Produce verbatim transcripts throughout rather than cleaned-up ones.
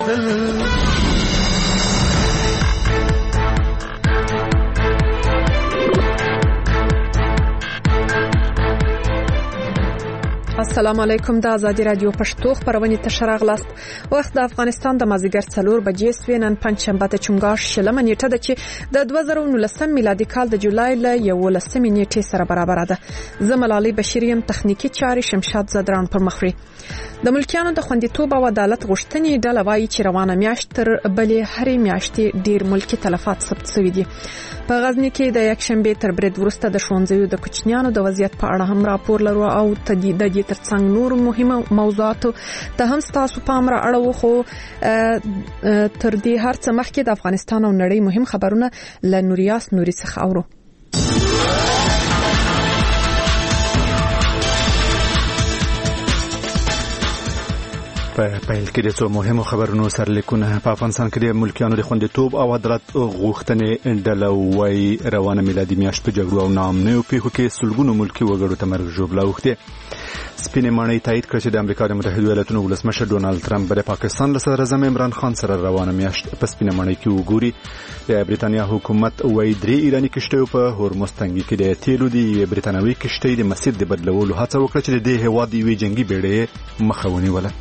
وتل. السلام علیکم. د آزادی رادیو پښتو خبرونه تشراغ لاست. وخت د افغانستان د مازیګر څلور بجې سوینن پنځشنبه ته چونګاش شلمه نیټه ده چې د دوه زره نولسم میلادي کال د جولای ل یولسمې نیټې سره برابر ده. زملالي بشریم تخنیکی چاري شمشاد زدران پر مخري. د ملکیانو د خوندیتوب او عدالت غوښتنې ډله وايي چې روانه میاشت تر بلې هرې میاشتې ډیر ملکی تلفات ثبت شوي دي. په غزنی کې د یک شنبه تر برید وروسته د ښوونځیو د کوچنیانو د وضعیت په اړه هم راپور لرو او تدید د دې ترڅنګ نور مهمه موضوعات ته هم تاسو پام را اړوو. خو تر دې هر څه مخکې د افغانستان او نړۍ مهم خبرونه له نوریاس نوري څخه اورو. په پیل کې د څو مهمو خبرونو سرلیکونه. په افغانستان کې د ملکیانو د خوندیتوب او عدالت غوښتنې ډله وايي روانه میلادي میاشت په جګړو او ناامنیو پیښو کې سلګونو ملکي وګړو ته مرګ ژوبله اوښتې. سپینې ماڼۍ تایید کړ چې د امریکا د متحده ایالاتونو ولسمشر ډونالد ټرمپ د پاکستان له صدر اعظم عمران خان سره روانه میاشت په سپینې ماڼۍ کې وګوري. د برېټانیا حکومت وايي درې ایراني کشتیو په هورمز تنګي کې د تیلو د برېټانوي کشتۍ د مسیر د بدلولو هڅه وکړه چې د دې هېواد یوې جنګي بېړۍ مخه ونیوله.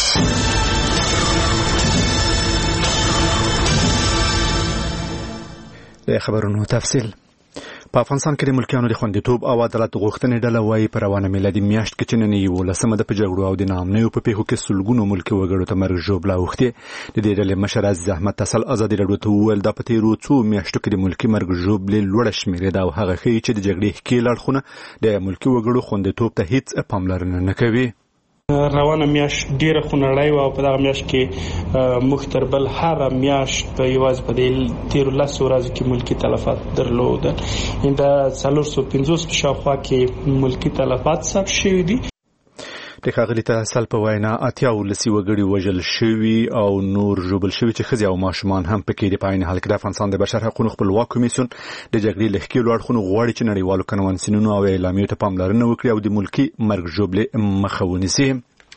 د خبرونو تفصیل. په افغانستان کې د ملکیانو د خوندیتوب او عدالت غوښتنې ډله وايي په روانه میلادي میاشت کې چې نن یولسمه ده په جګړو او د ناامنیو په پیښو کې سلګونو ملکي وګړو ته مرګ ژوبله اوښتې. د دې ډلې مشر عزیز احمد تسل ازادي راډیو ته وویل دا په تېرو څو میاشتو کې د ملکي مرګ ژوبلې لوړه شمېرې ده او هغه ښیي چې د جګړې ښکېل اړخونه د ملکي وګړو خوندیتوب ته هیڅ پاملرنه نه کوي. روانه میاشت ډیره خونړۍ وه او په دغه میاشت کې موږ تر بل هره میاشت په یوازې په دې تېرو لسو ورځو کې ملکي تلفات درلودل. د څلور سوه پنځوس په شاوخوا کې ملکي تلفات ثبت شوي دي. د ښاغلي تسل په وینا اتیا ولسي وګړي وژل شوي او نور ژوبل شوي چې ښځې او ماشومان هم پکې دي. په عین حال کې د افغانستان د بشر حقونو خپلواک کمیسیون د جګړې له ښکېلو اړخونو غواړي چې نړیوالو کنوانسیونونو او اعلامیو ته پاملرنه وکړي او د ملکي مرګ ژوبلې مخه ونیسي.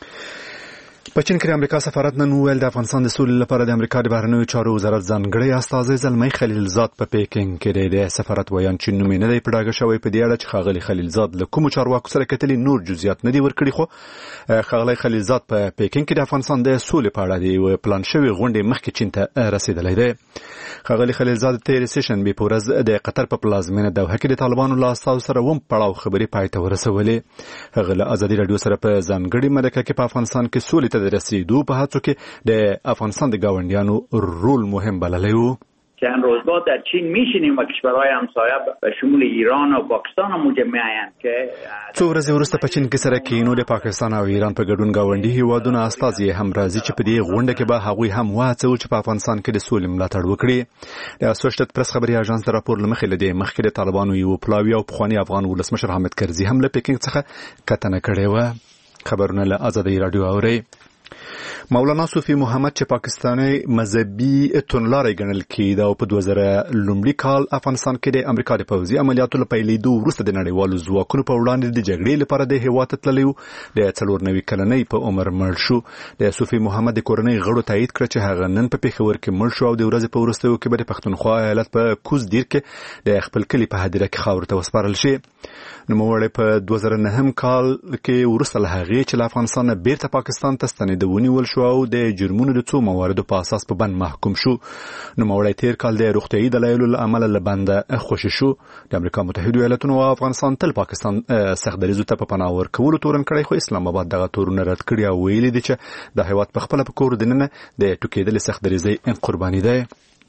په چین کې د امریکا سفارت نن وویل د افغانستان د سولې لپاره د امریکا د بهرنیو چارو وزارت ځانګړی استازی زلمی خلیلزاد په پیکینګ کې دی. د سفارت ویان چې نوم یې نه دی په ډاګه شوی په دې اړه چې ښاغلي خلیلزاد له کومو چارواکو سره کتلي نور جزئیات نه دي ورکړي. خو ښاغلی خلیلزاد په پیکینګ کې د افغانستان د سولې په اړه د یوې پلان شوې غونډې مخکې چین ته رسېدلی دی. ښاغلي خلیلزاد تېرې سېشنبې په ورځ د قطر په پلازمینه دوحه کې د طالبانو له استازو سره اووم پړاو خبرې پای ته ورسولې. هغه له ازادي راډیو سره په ځانګړې مرکه کې په افغانستان کې سولې ته د رسېدو په هڅو کې د افغانستان د ګاونډیانو رول مهم بللی و. چند روزگار در چین میشینیم و کشورهای همسایه به شمول ایران و پاکستان هم مجمعین که څو ورځې وروسته په چین کې سره کینو د پاکستان او ایران په ګډون ګاونډي هیوادونو استازي هم راځي چې په دې غونډه کې به هغوی هم وهڅوي چې په افغانستان کې د سولې ملاتړ وکړي. د اسوشیټډ پریس خبري اژانس د راپور له مخې له دې مخکې د طالبانو یو پلاوی او پخوانی افغان ولسمشر حامد کرزي هم له پیکینګ څخه کتنه کړې وه. خبرونه له آزادۍ راډیو اورئ. مولانا صوفي محمد چې پاکستاني مذهبي تونلاري ګڼل کېده او په دوه زره لومړي کال افغانستان کې د امریکا د پوځي عملیاتو له پیلېدو وروسته د نړیوالو ځواکونو په وړاندې د جګړې لپاره د هېواد ته تللی و. د څلور نوي کلنۍ په عمر مړ شو. د صوفي محمد د کورنۍ غړو تایید کړه چې هغه نن په پېښور کې مړ شو او د ورځې په وروستیو کې به د پښتونخوا ایالت په کوز دیر کې د خپل کلي په هدیره کې خاورو ته وسپارل شي. نوموړی په دوه زره نهم کال کې وروسته له هغې چې له افغانستان نه بیرته پاکستان ته ستنېده ونیول شو او د جرمونو د څو مواردو په اساس په بند محکوم شو. نوموړی تېر کال د روغتیایي دلایلو له امله له بنده خوشي شو. د امریکا متحده ایالاتونو او افغانستان تل پاکستان سخت دریځو ته په پناه ورکولو تورن کړی، خو اسلام آباد دغه تورونه رد کړي او ویلي دي چې د هېواد په خپله په کور دننه د ټوکېدلې سخت دریځۍ قرباني دی.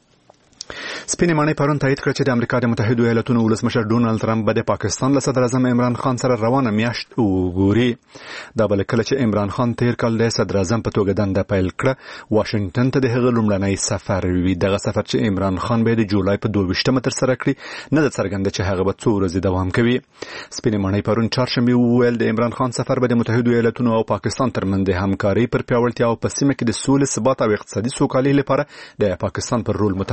سپینې ماڼۍ پرون تایید کړ چې د امریکا د متحده ایالاتونو ولسمشر ډونالد ټرمپ به د پاکستان له صدر اعظم عمران خان سره روانه میاشت وګوري. دا به کله چې عمران خان تیر کال د صدر اعظم په توګه دنده پیل کړه واشنگټن ته د هغه لومړنی سفر وي. دغه سفر چې عمران خان به د جولای په دوه ویشتمه ترسره کړي نه د څرګنده چې هغه به څو ورځې دوام کوي. سپینې ماڼۍ پرون چهارشنبه وویل د عمران خان سفر به د متحده ایالاتونو او پاکستان ترمنځ د همکارۍ پر پیاوړتیا او په سیمه کې د سولې ثبات او اقتصادي سوکالۍ لپاره د پاکستان پر رول متمرکز وي.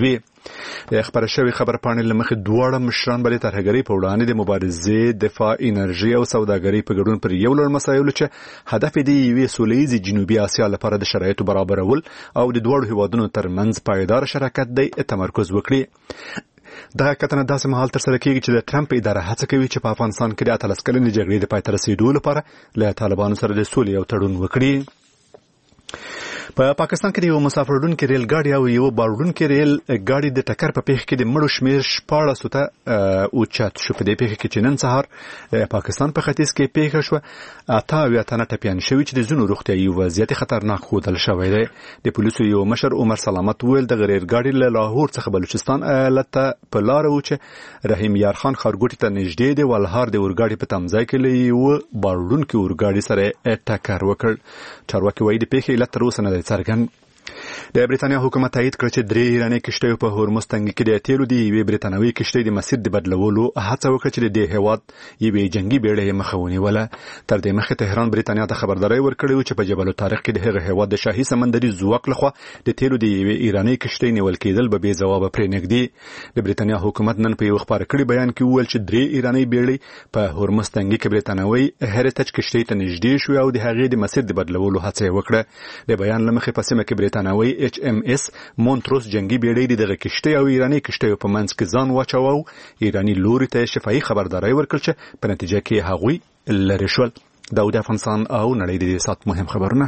عضوي. د خبر شوی خبر پاڼې لمخې دواړه مشران بلې ترهګرۍ په وړاندې د مبارزې، دفاع، انرژي او سوداګرۍ په ګډون پر یو لړ مسایلو چې هدف یې یوې سولهییزې جنوبي اسیا لپاره د شرایطو برابرول او د دواړو هیوادونو ترمنځ پایدار شراکت دی تمرکز وکړي. دا کتنه داسې مهال تر سره کیږي چې د ټرمپ اداره هڅه کوي چې په افغانستان کې د اتلس کلنې جګړې د پای ته رسیدو لپاره له طالبانو سره د سولې یو تړون وکړي. په پاکستان کې یو مسافرونکو ریل ګاډي او یو باروړونکو ریل ګاډي د ټکر په پیښه کې د مړو شمیر شپاړس ته اوچت شو. په دې پیښه کې چې نن سهار پاکستان په ختیځ کې پیښه شو، اته اویا تنه ټپیان شوي چې د ځینو روغتیايي وضعیت خطرناک ښودل شوی دی. د پولیسو یو مشر عمر سلامت ویل د ریل ګاډي له لاهور څخه بلوچستان ایالت ته په لار و چې رحیم یار خان ښارګوټي ته نږدې دی ولهار د اورګاډي په تمځای کې له یو باروړونکو اورګاډي سره ټکر وکړ. چارواکي وایي د پیښې علت تر اوسه نه دی څرګند. د بریتانیا حکومت تایید کړ چې درې ایراني کشتیو په هورمز تنګي کې د تیلو دی یوې بریتانوي کشتۍ د مسیر د بدلولو هڅه وکړه چې د هیواد یوې جنگي بیړۍ مخه ونیوله. تر دې مخکې تهران بریتانیا ته خبرداري ورکړې و چې په جبل الطارق کې د هغه هیواد د شاهي سمندري ځواک لخوا د تیلو د یوې ایراني کشتۍ نیول کېدل به بې ځوابه پرې نږدې. د بریتانیا حکومت نن په یو خبر کړي بیان کې وویل چې درې ایراني بیړۍ په هورمز تنګي کې بریتانوي هریټیج کشتۍ ته نږدې شو او د هغې د مسیر د بدلولو هڅه وکړه. د بیان لمخې په سیمه کې بریتانوي اچ ام اس مونټروس جنگي بیړۍ د کشتۍ او ایراني کشتۍ په منځ کې ځان واچاوه. ایراني لوري ته شفاهي خبرداري ورکړل چې په نتیجه کې هغوی لری شول. داود افغانستان او نړۍ د دې سات مهم خبرونه.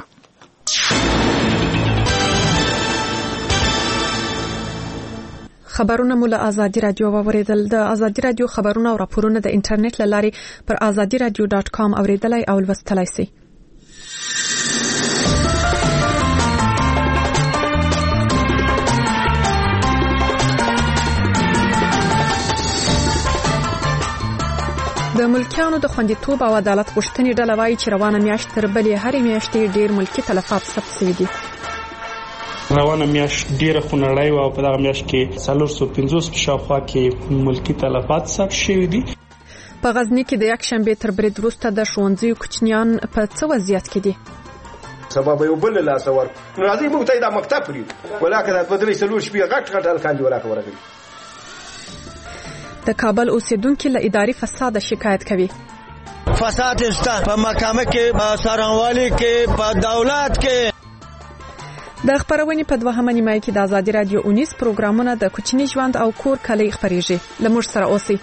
خبرونه مو له آزادي رادیو واوریدل. د آزادي رادیو خبرونه او راپورونه د انټرنیټ له لارې پر آزادي رادیو ډاټ کام اوریدلای او لوستلای شئ. د ملکیانو د خوندیتوب او عدالت غوښتنې ډله وایي چې روانه میاشت تر بلې هرې میاشتې ډېر ملکي تلفات ثبت شوي دي. روانه میاشت ډېره خونړۍ وه او په دغه میاشت کې څلور سوه پنځوس په شاوخوا کې ملکي تلفات ثبت شوي دي. په غزني کې د یکشنبې تر برید وروسته د ښوونځیو کوچنیان په څه وضعیت کې دي؟ سبب یو بل لاس ور راځي موږ ته دا مکتب لري ولکه د بدري سلور شپې غټ غټ الکان دی ولکه ورغلي. د کابل اوسیدونکو له اداري فساد شکایت کوي. فساد است په محکمه کې، په څارنوالۍ کې، په دولت کې. د خبرونې په دوهمه نیمه کې د آزادي رادیو اونیس پروګرامونه د کوچني ژوند او کور کلی خبريږي. له موږ سره اوسئ.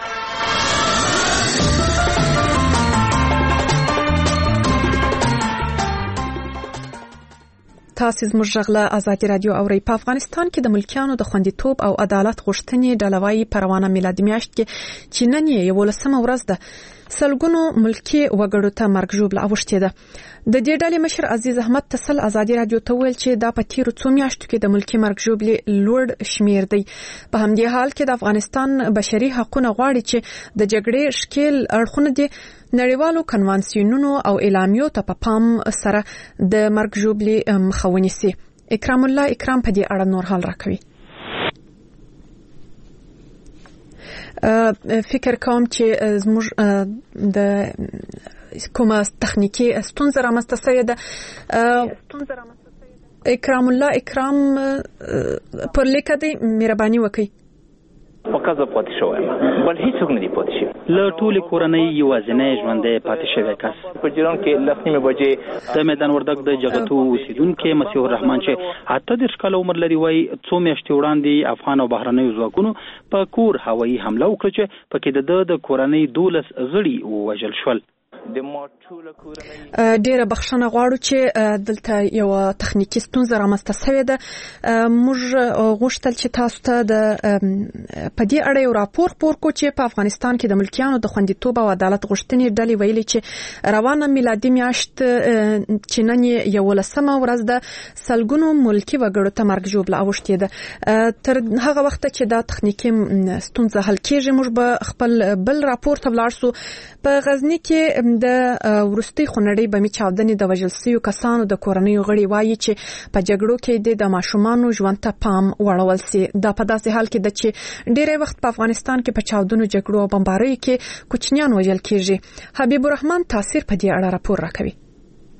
تاسو زموږ غږ له آزادي رادیو اورئ. په افغانستان کې د ملکیانو د خوندیتوب او عدالت غوښتنې ډله وایي په روانه میلادي میاشت کې چې نن یې یولسمه ورځ ده سلګونو ملکي وګړو ته مرګ ژوبله اوښتې ده. د دې ډلې مشر عزیز احمد تسل آزادي رادیو ته ویل چې دا په تیرو څو میاشتو کې د ملکي مرګ ژوبلې لوړ شمیر دی. په همدې حال کې د افغانستان بشري حقوقونه غواړي چې د جګړې شکیل اړخونه دي نړیوالو کنوانسیونونو او اعلامیو ته په پام سره د مرګ ژوبلې مخه ونیسي. اکرام الله اکرام په دې اړه نور حال راکوي. فکر کوم چې زموږ د کومه تخنیکی ستونزه رامنځته شوې ده. اکرام الله اکرام پر لیکه دی مهرباني وکړئ. وکړه پاتې شوم بل هیڅ نه دی پاتې شوی. له ټولې کورنۍ یوازینی ژوندی پاتې شوی کس په جریان کې لس نیمې بجې د میدان وردګ د جغتو اوسیدونکي مسیح الرحمن چې اته دېرش کاله عمر لري وایي څو میاشتې وړاندې افغان او بهرنیو ځواکونو په کور هوایي حمله وکړه چې پکې د ده د کورنۍ دولس غړي ووژل شول. ډیره بخښنه غواړو چې دلته یو تخنیکی ستونزه رامنځته شوې ده. موږ غوښتل چې تاسو ته د په دې اړه یو راپور خپور کړو چې په افغانستان کې د ملکیانو د خوندیتوب او عدالت غوښتنې ډلې ویلي چې روانه میلادي میاشت چې نن یې یولسمه ورځ ده سلګونو ملکي وګړو ته مرګ ژوبله اوښتې ده. تر هغه وخته چې دا تخنیکی ستونزه حل کېږي موږ به خپل بل راپور ته ولاړ شو. په غزني کې د ورستي خونړۍ بمي چاودنې د وژل شویو کسانو د کورنیو غړي وایي چې په جګړو کې د ماشومانو ژوند ته پام وړول سي. دا په داسې حال کې ده چې ډېری وخت په افغانستان کې په چاودنو جګړو او بمباریو کې کوچنیان وژل کېږي. حبیب الرحمن تاثیر په دې اړه راپور راکوي.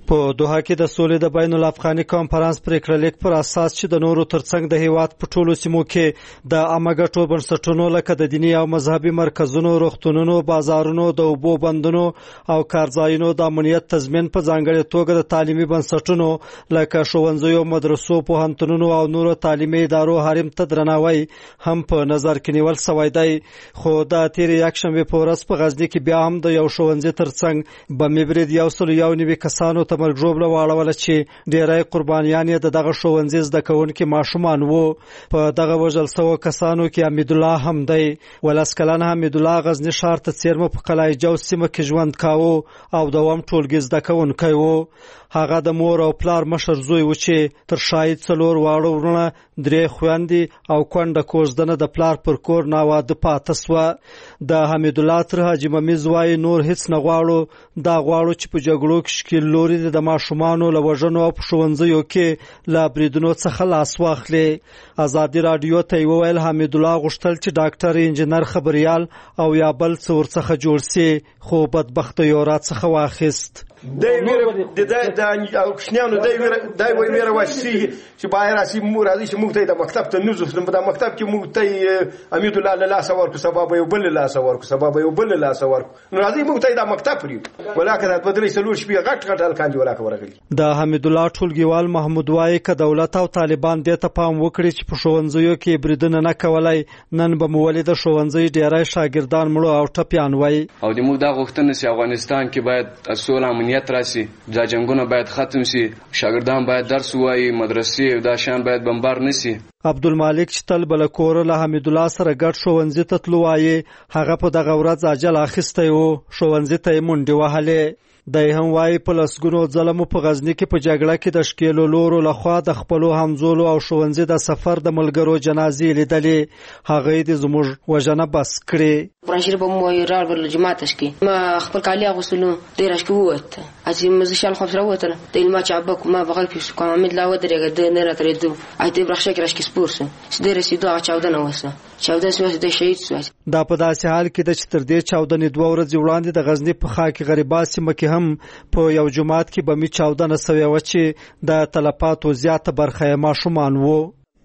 په دوحه کې د سولې د بین الافغاني کانفرنس پریکړه لیک پر اساس چې د نورو ترڅنګ د هیواد په ټولو سیمو کې د عامه ګټو بنسټونو لکه د دیني او مذهبي مرکزونو، روغتونونو، بازارونو، د اوبو بندونو او کارځایونو د امنیت تضمین په ځانګړې توګه د تعلیمي بنسټونو لکه ښوونځیو، مدرسو، پوهنتونونو او نورو تعلیمي ادارو حریم ته درناوی هم په نظر کې نیول شوی دی. خو د تیرې یکشنبې په ورځ په غزني کې بیا هم د یو ښوونځي ترڅنګ بمي برید یو سل یو نوي کسانو مرګ ژوبله واړوله چې ډیری قربانیان یې د دغه ښوونځي زده کوونکي ماشومان وو. په دغه وژل شوو کسانو کې حمیدالله هم دی. ولس کلن حمیدالله غزني ښار ته څیرمه په قلعه جوز سیمه کې ژوند کاوه او دوام ټولګي زده کوونکی و. هغه د مور او پلار مشر زوی و چې تر شاید څلور واړه ورونه، درې خویندې او کونډه کوژدنه د پلار پر کور ناواده پاته سوه. د حمیدالله تر حاجي ممیز وایي نور هیڅ نه غواړو، دا غواړو چې په جګړو کې ښکیل لوري د ماشومانو له وژنو او په ښوونځیو کې له بریدونو څخه لاس واخلي. ازادي راډیو ته یې وویل حمیدالله غوښتل چې ډاکټر، انجینر، خبریال او یا بل څه ورڅخه جوړ سي، خو بدبخته یې راڅخه واخیست. دای ویره د د او کښنیانو دای ویره دای ویره واسي چې بایر اسی مور راځي چې موږ ته د مکتب ته نوزو د مکتب کې موږ ته امید الله له لاس ورکو سبب یو بل لاس ورکو سبب یو بل لاس ورکو نو راځي موږ ته د مکتب لري ولکه د بدري سلور شپې غټ غټ الکان دی ولکه ورغلی. د حمیدالله ټولګیوال محمود وای ک دولت او طالبان دې ته پام وکړي چې په ښوونځیو کې بریدونه نه کولای. نن به مولد ښوونځي ډیری شاګردان مړو او ټپیان وای. او د موږ د غوښتنې چې افغانستان کې باید اصول امنیت راشي، دا جنگونه باید ختم شي، شاګردان باید درس ووایي، مدرسې دا شان باید بمبار نشي. عبدالمالک چې تل بل کور له حمیدالله سره ګډ ښوونځي ته تلو وایي هغه په دغه ورځ اجل اخیستی و، ښوونځي ته یې منډې وهلې. دی هم وایي په لسګونو ځله په غزني کې په جګړه کې د ښکیلو لورو لخوا د خپلو همزولو او ښوونځي د سفر د ملګرو جنازې لیدلې. هغوی د زموږ وژنه بس کړې. قرآن شریف به مو راغلل جماعتش کې ما خپل کالي اغوستلو دی راش کې ووت اځي مزه شال خو سره وته د علم چابک ما بغل پیس کوم امید لا ودرېګه د نه راترېدو اته برخه کې راش کې سپورس چې د رسیدو چاودنه وسه چاودنه سوه د شهید سوه. دا په داسې حال کې د چې تر دې چاودنې دوه ورځې وړاندې د غزني په خاک غریبا سیمه کې هم په یو جماعت کې بمي چاودنه سوې و چې د تلفاتو زیاته برخه ماشومان وو.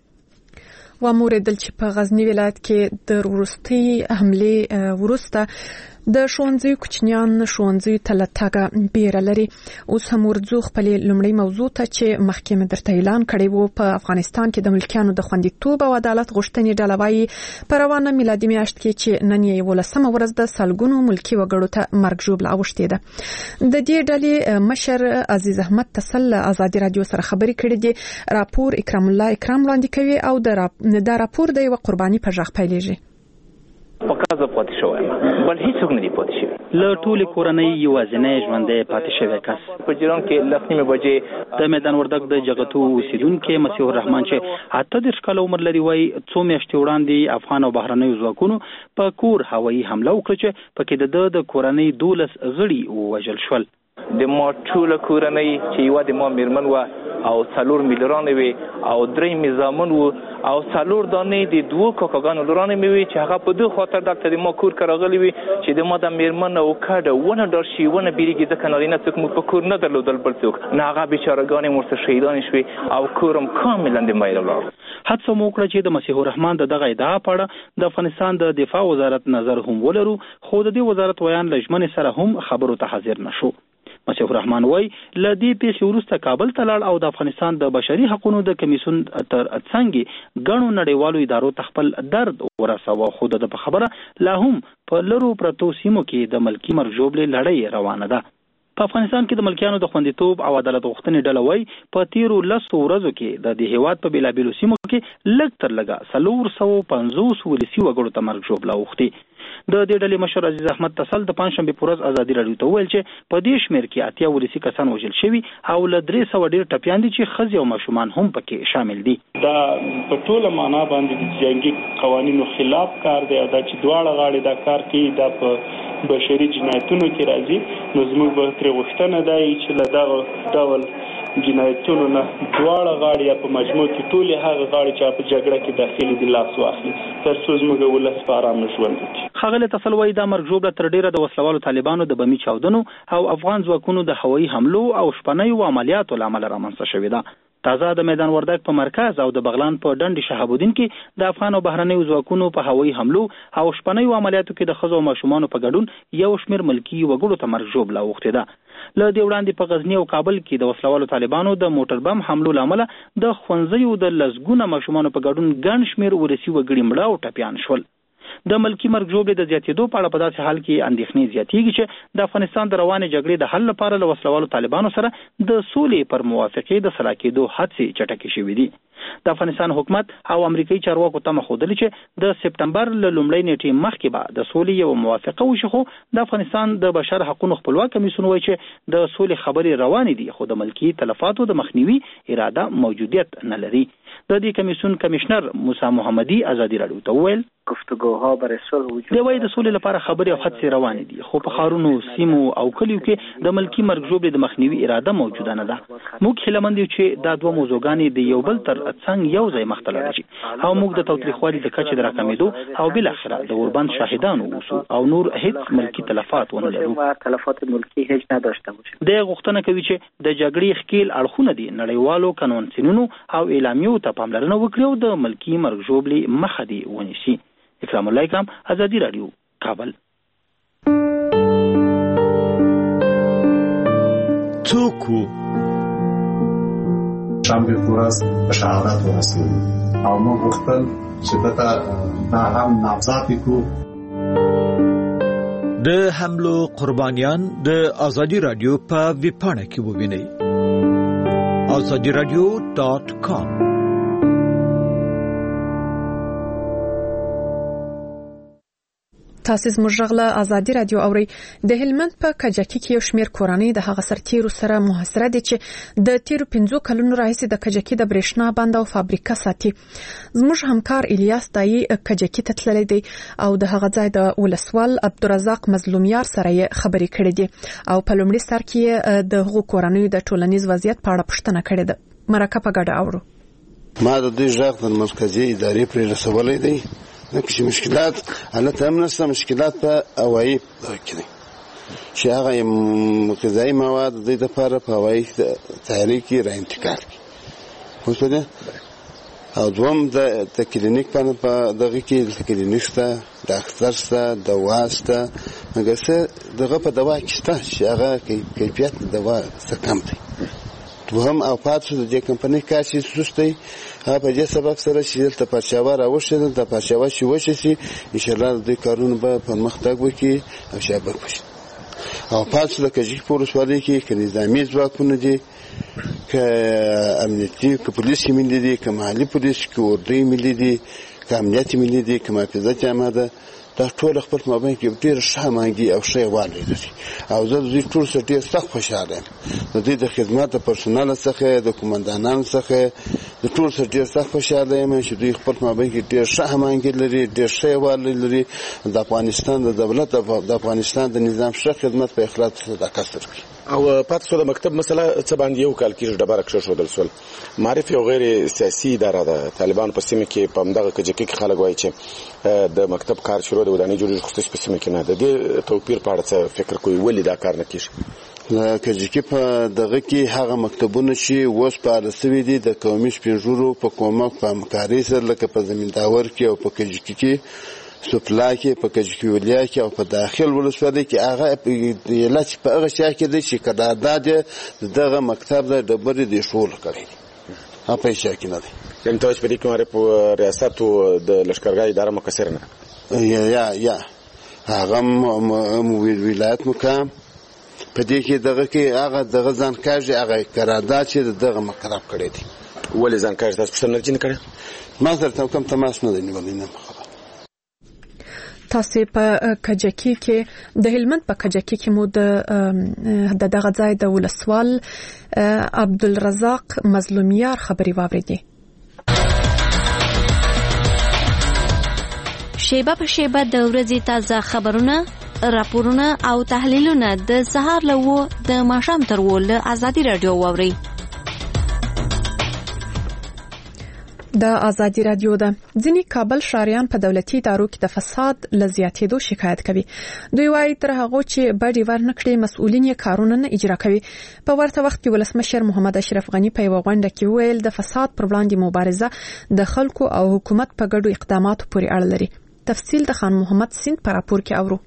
و موردل چې په غزنی ولایت کې د وروستي حمله وروسته د ښوونځي کوچنیان ښوونځي تلتاګه بیره لري. اوس هم ورځو خپل لومړی موضوع ته چې محکمه درته اعلان کړی وو په افغانستان کې د ملکیانو د خوندیتوب او عدالت غوښتنې ډله وایي په روانه میلادي میاشت کې چې نن یې ولسمه ورځ د سلګونو ملکي وګړو ته مرګ ژوبله اوښتې ده. د دې ډلې مشر عزیز احمد تسل ازادي رادیو سره خبرې کړې دي. راپور اکرام الله اکرام وړاندې کوي او د راپور د یو قرباني په ژغ پیلېږي. په قضا پاتې شوی بل هیڅوک نه دی پاتې شوی. له ټولې کورنۍ یوازینی ژوندی پاتې شوی کس په جریان کې لس نیمې بجې د میدان وردګ د جغتو اوسیدونکي مسیح الرحمن چې اته دېرش کاله عمر لري وایي څو میاشتې وړاندې افغان او بهرنیو ځواکونو په کور هوایي حمله وکړه چې پکې د ده د کورنۍ دولس غړي ووژل شول. د ما ټوله کورنۍ چې یوه د ما میرمن وه او څلور میلرانې وې او درې مې زامن وو او څلور دانې د دوو کاکاګانو لورانې مې وې چې هغه په دې خاطر دلته د ما کور کې راغلي وي چې د ما د میرمن او کډه ونه ډار شي ونه بیریږي ځکه نارینه څوک موږ په کور نه درلودل بل څوک نه هغه بیچارهګانې مو ورسره شهیدانې شوې او کورم کاملا د مایله ولاړ. حدث مو وکړه چې د مسیح الرحمن د دغه ادعا په اړه د افغانستان د دفاع وزارت نظر هم ولرو خو د دې وزارت ویان له ژمنې سره هم خبرو ته حاضر نشو. مسیح الرحمن وای ل دې پیښې وروسته کابل ته لاړ او د افغانستان د بشري حقوقو د کمیسیون تر څنګ غنو نړیوالو ادارو تخپل درد ورساوه خو د خبره لا هم په لرو پرتو سیمو کې د ملکی مرګ ژوبلې لړۍ روانه ده. په افغانستان کې د ملکیانو د خوندیتوب او عدالت غوښتنې ډله وایي په تیرو لسو ورځو کې د دې هیواد په بېلابېلو سیمو کې لږ تر لږه څلور سوه پنځوس ولسي وګړو ته مرګ ژوبله اوښتې. د دې ډلې مشر عزیز احمد تسل د پنځشنبې په ورځ ازادي راډیو ته وویل چې په دې شمېر کې اتیا ولسي کسان وژل شوي او له درې سوه ډېر ټپیان دي چې ښځې او ماشومان هم پکې شامل دي. دا په ټوله معنا باندې د جنګي قوانینو خلاف کار دی او دا چې دواړه غاړې دا کار کوي دا په بشري جنایتونو کې راځي، نو زموږ به ترې غوښتنه ده چې له دغه ډول جنایتونو نه دواړه غاړې یا په مجموع کې ټولې هغه غاړې چې په جګړه کې داخلي دي لاس واخلي تر څو زموږ ولس په ارامه ژوند وکړي. ښاغلی تسل وایي دا مرګ ژوبله تر ډیره د وسلوالو طالبانو د بمي چاودنو او افغان ځواکونو د هوایي حملو او شپنیو عملیاتو له امله رامنځته شوې ده. تازه د میدان وردګ په مرکز او د بغلان په ډنډ شهاب الدین کې د افغان او بهرنیو ځواکونو په هوایي حملو او شپنیو عملیاتو کې د ښځو او ماشومانو په ګډون یو شمېر ملکي وګړو ته مرګ ژوبله اوښتې ده. له دې وړاندې په غزني او کابل کې د وسلوالو طالبانو د موټر بم حملو له امله د ښوونځیو د لسګونه ماشومانو په ګډون ګڼ شمېر ولسي وګړي مړه او ټپیان شول. د ملکی مرګ ژوبلې د زیاتېدو په اړه په داسې حال کې اندېښنې زیاتېږي چې د افغانستان د روانې جګړې د حل لپاره له وسلوالو طالبانو سره د سولې پر موافقې د سلا کېدو هڅې چټکې شوې دي. د افغانستان حکومت او امریکایي چارواکو تمه ښودلې چې د سپټمبر له لومړۍ نیټې مخکې به د سولې یوه موافقه وشي، خو د افغانستان د بشر حقونو خپلواک کمیسیون وایي چې د سولې خبرې روانې دي، خو د ملکي تلفاتو د مخنیوي اراده موجودیت نه لري. د دې کمیسیون کمشنر موسی محمدي ازادي راډیو ته وویل گفتگوها برای صلح وجود دی، وایي د سولې لپاره خبرې او هڅې روانې دي، خو په ښارونو، سیمو او کلیو کې د ملکي مرګ ژوبلې د مخنیوي اراده موجوده نه ده. موږ هیله مند یو چې دا دوه موضوعګانې د یو بل تر څنګ یو ځای مخته لاړ شي او موږ د تاوتریخوالي د کچې د راکمېدو او بالاخره د اوربند شاهدان اوسو او نور هیڅ ملکي تلفات ونه لرو. تلفات ملکی هیڅ نداشته باشیم. د غوښتنه کوي چې د جګړې ښکیل اړخونه دي نړیوالو قانونسینونو او اعلامیو ته پاملرنه وکړي او د ملکي مرګ ژوبلې مخه دې ونیسي. اکرام الله اکرام، ازادي راډیو، کابل. څوک شنبه ورځ په شهادت ورسېدو او موږ غوښتل چې دته دا هم نامزد کړو. د حملو قربانیان د ازادي راډیو په ویبپاڼه کې ووینئ. ازادي راډیو ډاٹ کام. تاسو زموږ غږ ازادي راډیو اورئ. د هلمند په کجکي کې یو شمېر کورنۍ د هغه سرتیرو سره محاصره دي چې د تیرو پنځو کلونو راهیسې د کجکي د برېښنا بند او فابریکه ساتي. زموږ همکار الیاس دایي کجکي ته تللی دی او د هغه ځای د ولسوال عبدالرزاق مظلومیار سره یې خبرې کړې دي او په لومړي سر کې د هغو کورنیو د ټولنیز وضعیت په اړه پوښتنه کړې ده. مرکه په ګډه اورو. ما د دې غږ د مرکزي ادارې پرې رسولی دی چې مشکلات حالت هم نشته، مشکلات په هوایي کې دي چې هغه غذایي مواد د دې لپاره په هوایي تیاري کې را انتقال کړي. پوه شوې؟ او دوم د کلینیک په دغه کې کلینیک شته، ډاکټر شته، دوا شته، مګر څه دغه په دوا کې شته چې هغه کیفیت د دوا څه کم دی. دوهم او پاتې د دې کمپنۍ کار چې سستی په دې سبب سره چې دلته پرچاوه راوښتې د پرچاوه چې وشي سي انشاءالله د دوی کارونه به پرمختګ وکړي او شابه وشي. او پاتې د کجکي په ولسوالۍ کې که نظامي ځواکونه دي، که امنیتي، که پولیس ملي دي، که محلي پولیس، که اردوی ملي دي، که امنیت ملي دي، که محافظت عامه ده، دا ټول خپل مابین کې ډېر ښه هماهنګي او ښه یووالی لري او زه د دوی ټول سره ډېر سخت خوشحاله یم. د دوی د خدمت د پرسونل څخه، د قومندانانو څخه د ټول سره ډېر سخت خوشحاله یم چې دوی خپل مابین کې ډېر ښه هماهنګي لري، ډېر ښه یووالی لري. د افغانستان د دولت د افغانستان د نظام ښه خدمت په اخلاص صداقت سره کوي. او پاتې شو د مکتب مسله څه باندې یو کال کېږي ډبره کېښودل سول. معرف یو غیر سیاسي اداره ده. طالبان په سیمه کې په همدغه کجکي کې خلک وایي چې د مکتب کار شروع د ودانۍ جوړېږي، خصوص په سیمه کې نه. د دې توپیر په اړه څه فکر کوئ؟ ولې دا کار نه کېږي؟ د کجکي په دغه کې هغه مکتبونه چې اوس فعاله سوي دي د قومي سپینږیرو په کومک په همکارۍ سره، لکه په زمینداور کې او په کجکي کې، سپلا کې، په کجکي ولیا کې او په داخل ولسوالۍ کې، هغه علت په هغه شی کې دی چې قرارداد دغه مکتب د ډبرې د ایښودلو کړی دی، هغه په شی کې نه دی. یعنې ته چې په دې کې معرف ریاست او د لښکرګاه اداره مقصر نه یا یا یا هغه ولایت مقام په دې کې دغه کې هغه دغه ځان کاږي، هغه قرارداد چې دغه مقرر کړی دی. ولې ځان کاږي؟ تاسو پوښتنه نه کړې؟ ما سره کوم تماس نه دی نیولی. نه تاسو په کجکي کې د هلمند په کجکي کې مو د دغه ځای د ولسوال عبدالرزاق مظلومیار خبري واوریدي. شیبه په شیبه د ورځې تازه خبرونه راپورونه او تحلیلونه د سهار له و د ماښام تر و له ازادي رادیو واورئ. د ازادي رادیو ده ځینی کابل شاریان په دولتي ادارو کې د فساد لزیاتېدو شکایت کوي. دوی وايي تر هغه چې بډي ورنکړي مسؤلین یې کارونه نه اجرا کوي. په ورته وخت کې ولسمشر محمد اشرف غنی په یو غونډه کې ویل د فساد پر وړاندې مبارزه د خلکو او حکومت په ګډو اقداماتو پورې اړه لري. تفصیل د خان محمد سیند پر راپور کې اورو.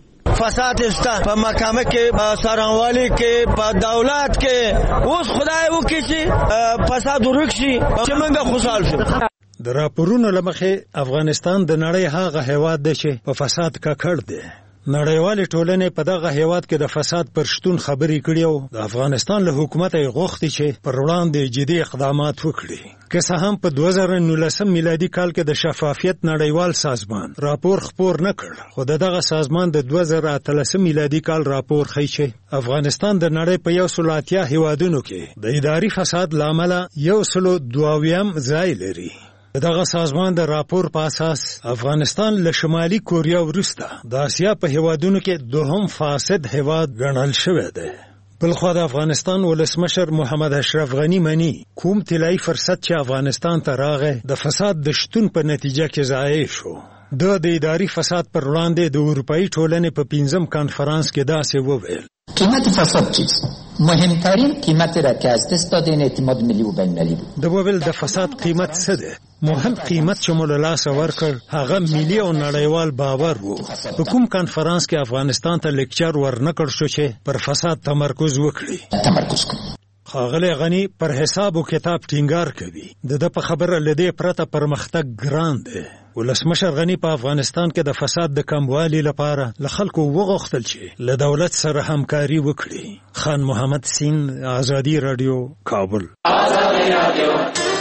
فساد استا په محکمه کې په سارنوالي کې په دولت کې اوس خدای وکړي چې فساد ورکشي چې موږ خوشحال شو. د راپورونو لمخې افغانستان د نړۍ هغه هیواد دی چې په فساد ککړ دی. نړیوالې ټولنې په دغه هیواد کې د فساد پر شتون خبرې کړي او د افغانستان له حکومت یې غوښتي چې پر وړاندې جدي اقدامات وکړي. که څه هم په دوه زره نولسم میلادي کال کې د شفافیت نړیوال سازمان راپور خپور نه کړ، خو دغه سازمان د دوه زره اتلسم میلادي کال راپور ښیي چې افغانستان د نړۍ په یو سل اتیا هیوادونو کې د اداري فساد له امله یو سل دوه اویایم ځای لري. دغه سازمان د راپور په اساس افغانستان له شمالي کوریا وروسته د اسیا په هیوادونو کې دوهم فاسد هیواد ګڼل شوی دی. بلخوا د افغانستان ولسمشر محمد اشرف غنی منی کوم طلایی فرصت چې افغانستان ته راغی د فساد د شتون په نتیجه کې ضایع شو. د د اداري فساد پر وړاندې د اروپאי ټولنې په پنځم کانفرانس کې داسې وویل: قیمت فساد چیست؟ مهمترین قیمت را که از دست دادن اعتماد ملی و بین المللی بود. د وویل د فساد قیمت څه دی؟ مهم قیمت چې موږ له لاسه ورکړ هغه ملي او نړیوال باور وو. په کوم کانفرانس کې افغانستان ته لیکچر ورنکړ شو چې پر فساد تمرکز وکړي. تمرکز کړي. ښاغلی غنی پر حساب او کتاب ټینګار کوي. د د په خبره لدې پرته پرمختګ ګران دی. ولسمشر غنی په افغانستان کې د فساد د کموالي لپاره له خلکو وغوښتل چې له دولت سره همکاري وکړي. خان محمد سین، ازادي رادیو، کابل. ازادي رادیو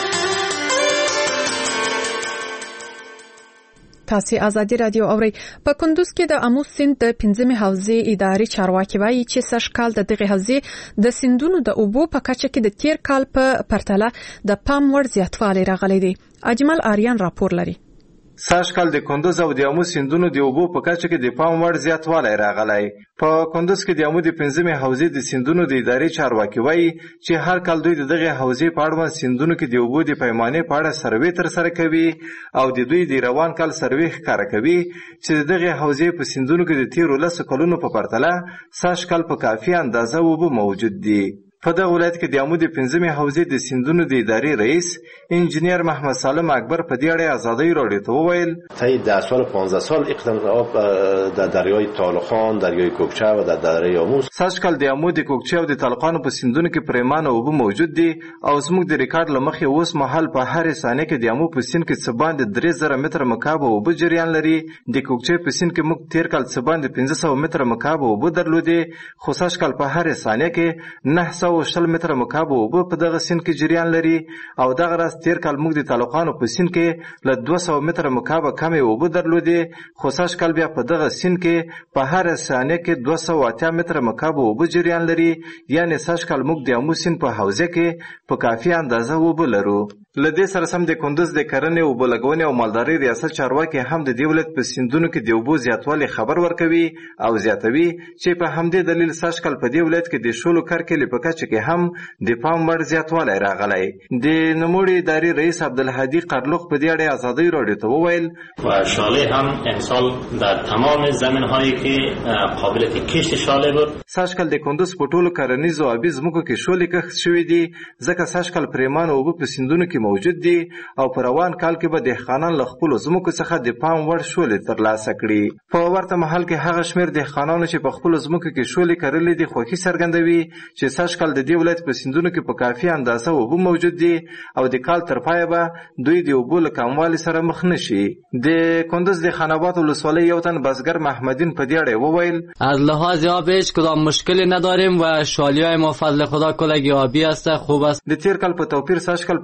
تاسو ازادي رادیو اورئ. په کندوز کې د امو سیند د پنځمې حوزې اداري چارواکي وایي چې سږ کال د دغه حوزې د سیندونو د اوبو په کچه کې د تیر کال په پرتله د پام وړ زیاتوالی راغلی دی. اجمل آریان راپور لري. سږ کال د کندوز او د امو سیندونو د اوبو په کچه کې د پام وړ زیاتوالی راغلی. په کندوز کې د امو د پنځمې حوزې د سیندونو د اداري چارواکي وایي چې هر کال دوی د دغه حوزې په اړوند سیندونو کې د اوبو د پیمانې په اړه سروې ترسره کوي او د دوی د روان کال سروې ښکاره کوي چې د دغه حوزې په سیندونو کې د تیرو لسو کلونو په پرتله سږ کال په کافي اندازه اوبه موجود دي. په دغه ولایت کې د امو د پنځمې حوزې د سیندونو د ادارې رئیس انجینیر محمد سالم اکبر په دې اړه ازادي رادیو ته وویل: طی ده سال پانزده سال اقدام آب در دریای طالقان، دریای کوکچه و در دریای آمو. سږ کال د امو د کوکچه او د طالقان په سیندونو کې پریمانه اوبه موجود دي او زموږ د ریکارډ له مخې اوس مهال په هر ثانیه کې د امو په سیند کې څه باندې درې زره متره مکعب اوبه جریان لري. د کوکچه په سیند کې موږ تیر کال څه باندې پنځه سوه متره مکعب اوبه درلودې، خو سږ کال په هر ثانیه کې نه سوه او شل متره مکعب اوبه په دغه سیند کې جریان لري او دغه راز تیر کال موږ د طالقانو په سیند کې له دوه سوه متره مکعب کمې اوبه درلودې، خو سږ کال بیا په دغه سیند کې په هر ثانیه کې دوه سوه اتیا متره مکعب اوبه جریان لري. یعنې سږ کال موږ د امو سیند په حوزه کې په کافي اندازه اوبه لرو. له دې سره سم د کندوز د کرنې اوبه لګونې او مالدارۍ ریاست چارواکي هم د دې ولایت په سیندونو کې د اوبو زیاتوالي خبر ورکوي او زیاتوي چې په همدې دلیل سږ کال په دې ولایت کې د شولو کرکیلې په کچه کې هم د پام وړ زیاتوالی راغلی. د نوموړي ادارې رئیس عبدالهادي قرلوق په دې اړه ازادي رادیو ته وویل: و شاله هم امسال در تمام زمین‌هایی که قابلیت کشت شاله بود. سږ کال د کندوز په ټولو کرنیزو او آبي ځمکو کې شولې کښت شوي دي، ځکه سږ کال پریمانه اوبه په سیندونو کې موجود دي او په روان کال کې به دهقانان له خپلو ځمکو څخه د پام وړ شولې ترلاسه کړي. په ورته مهال کې هغه شمېر دهقانانو چې په خپلو ځمکو کې شولې کرلې دي خوښي څرګندوي چې سږ کال د دې ولایت په سیندونو کې په کافي اندازه اوبه موجود دي او د کال تر پایه به دوی د اوبو له کموالي سره مخ نه شي. د کندوز د خان آباد ولسوالۍ یو تن بزګر محمدین په دې اړه وویل: از لحاظ آب هیچ کدام مشکلی نداریم و شالیهای ما فضل خدا کلگی آبی است، خوب است. د تیر کال په توپیر سږ کال په سیندونو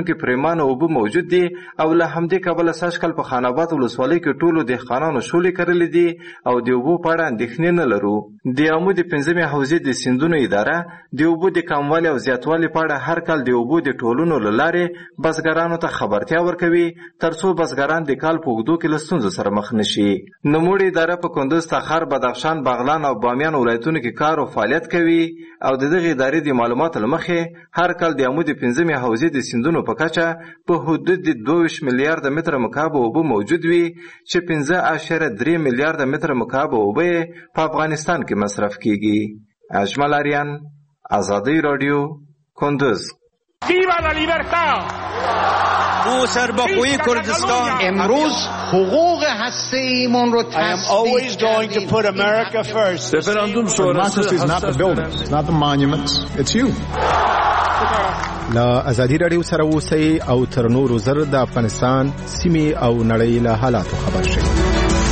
سیندونو کې پریمانه اوبه موجود دي او له همدې کبله سږ کال په خان آباد ولسوالۍ کې ټولو دهقانانو شولې کرلې دي او د اوبو په اړه اندېښنې نه لرو. د آمو د پنځمې حوزې د سیندونو اداره د اوبو د کموالي او زیاتوالي په اړه هر کال د اوبو د ټولونو له لارې بزګرانو ته خبرتیا ورکوي ترڅو بزګران د کال په اوږدو کې له ستونزو سره مخ نه شي. نوموړې اداره په کندوز، تخار، بدخشان، بغلان او بامیان ولایتونو کې کار او فعالیت کوي او د دغې ادارې د معلوماتو له مخې هر کال د آمو د پنځمې حوزې د سیندونو په کچه په حدود د دوه ویشت میلیارده متره مکعب اوبه موجود وي چې پنځه اعشاریه درې میلیارده متره مکعب اوبه په افغانستان کې مصرف کیږي. اجمل آریان، آزادی رادیو، کندوز. ویوا لا لیبرتا. او سربخوی کردستان امروز حقوق هسته ایمان رو I am always going to put America first. Referendum sonrası is not the buildings, it's not the monuments, it's you. لا ازادي رادیو سره اوسئ او تر نورو زر د افغانستان سیمې او نړۍ له حالاتو خبر شئ.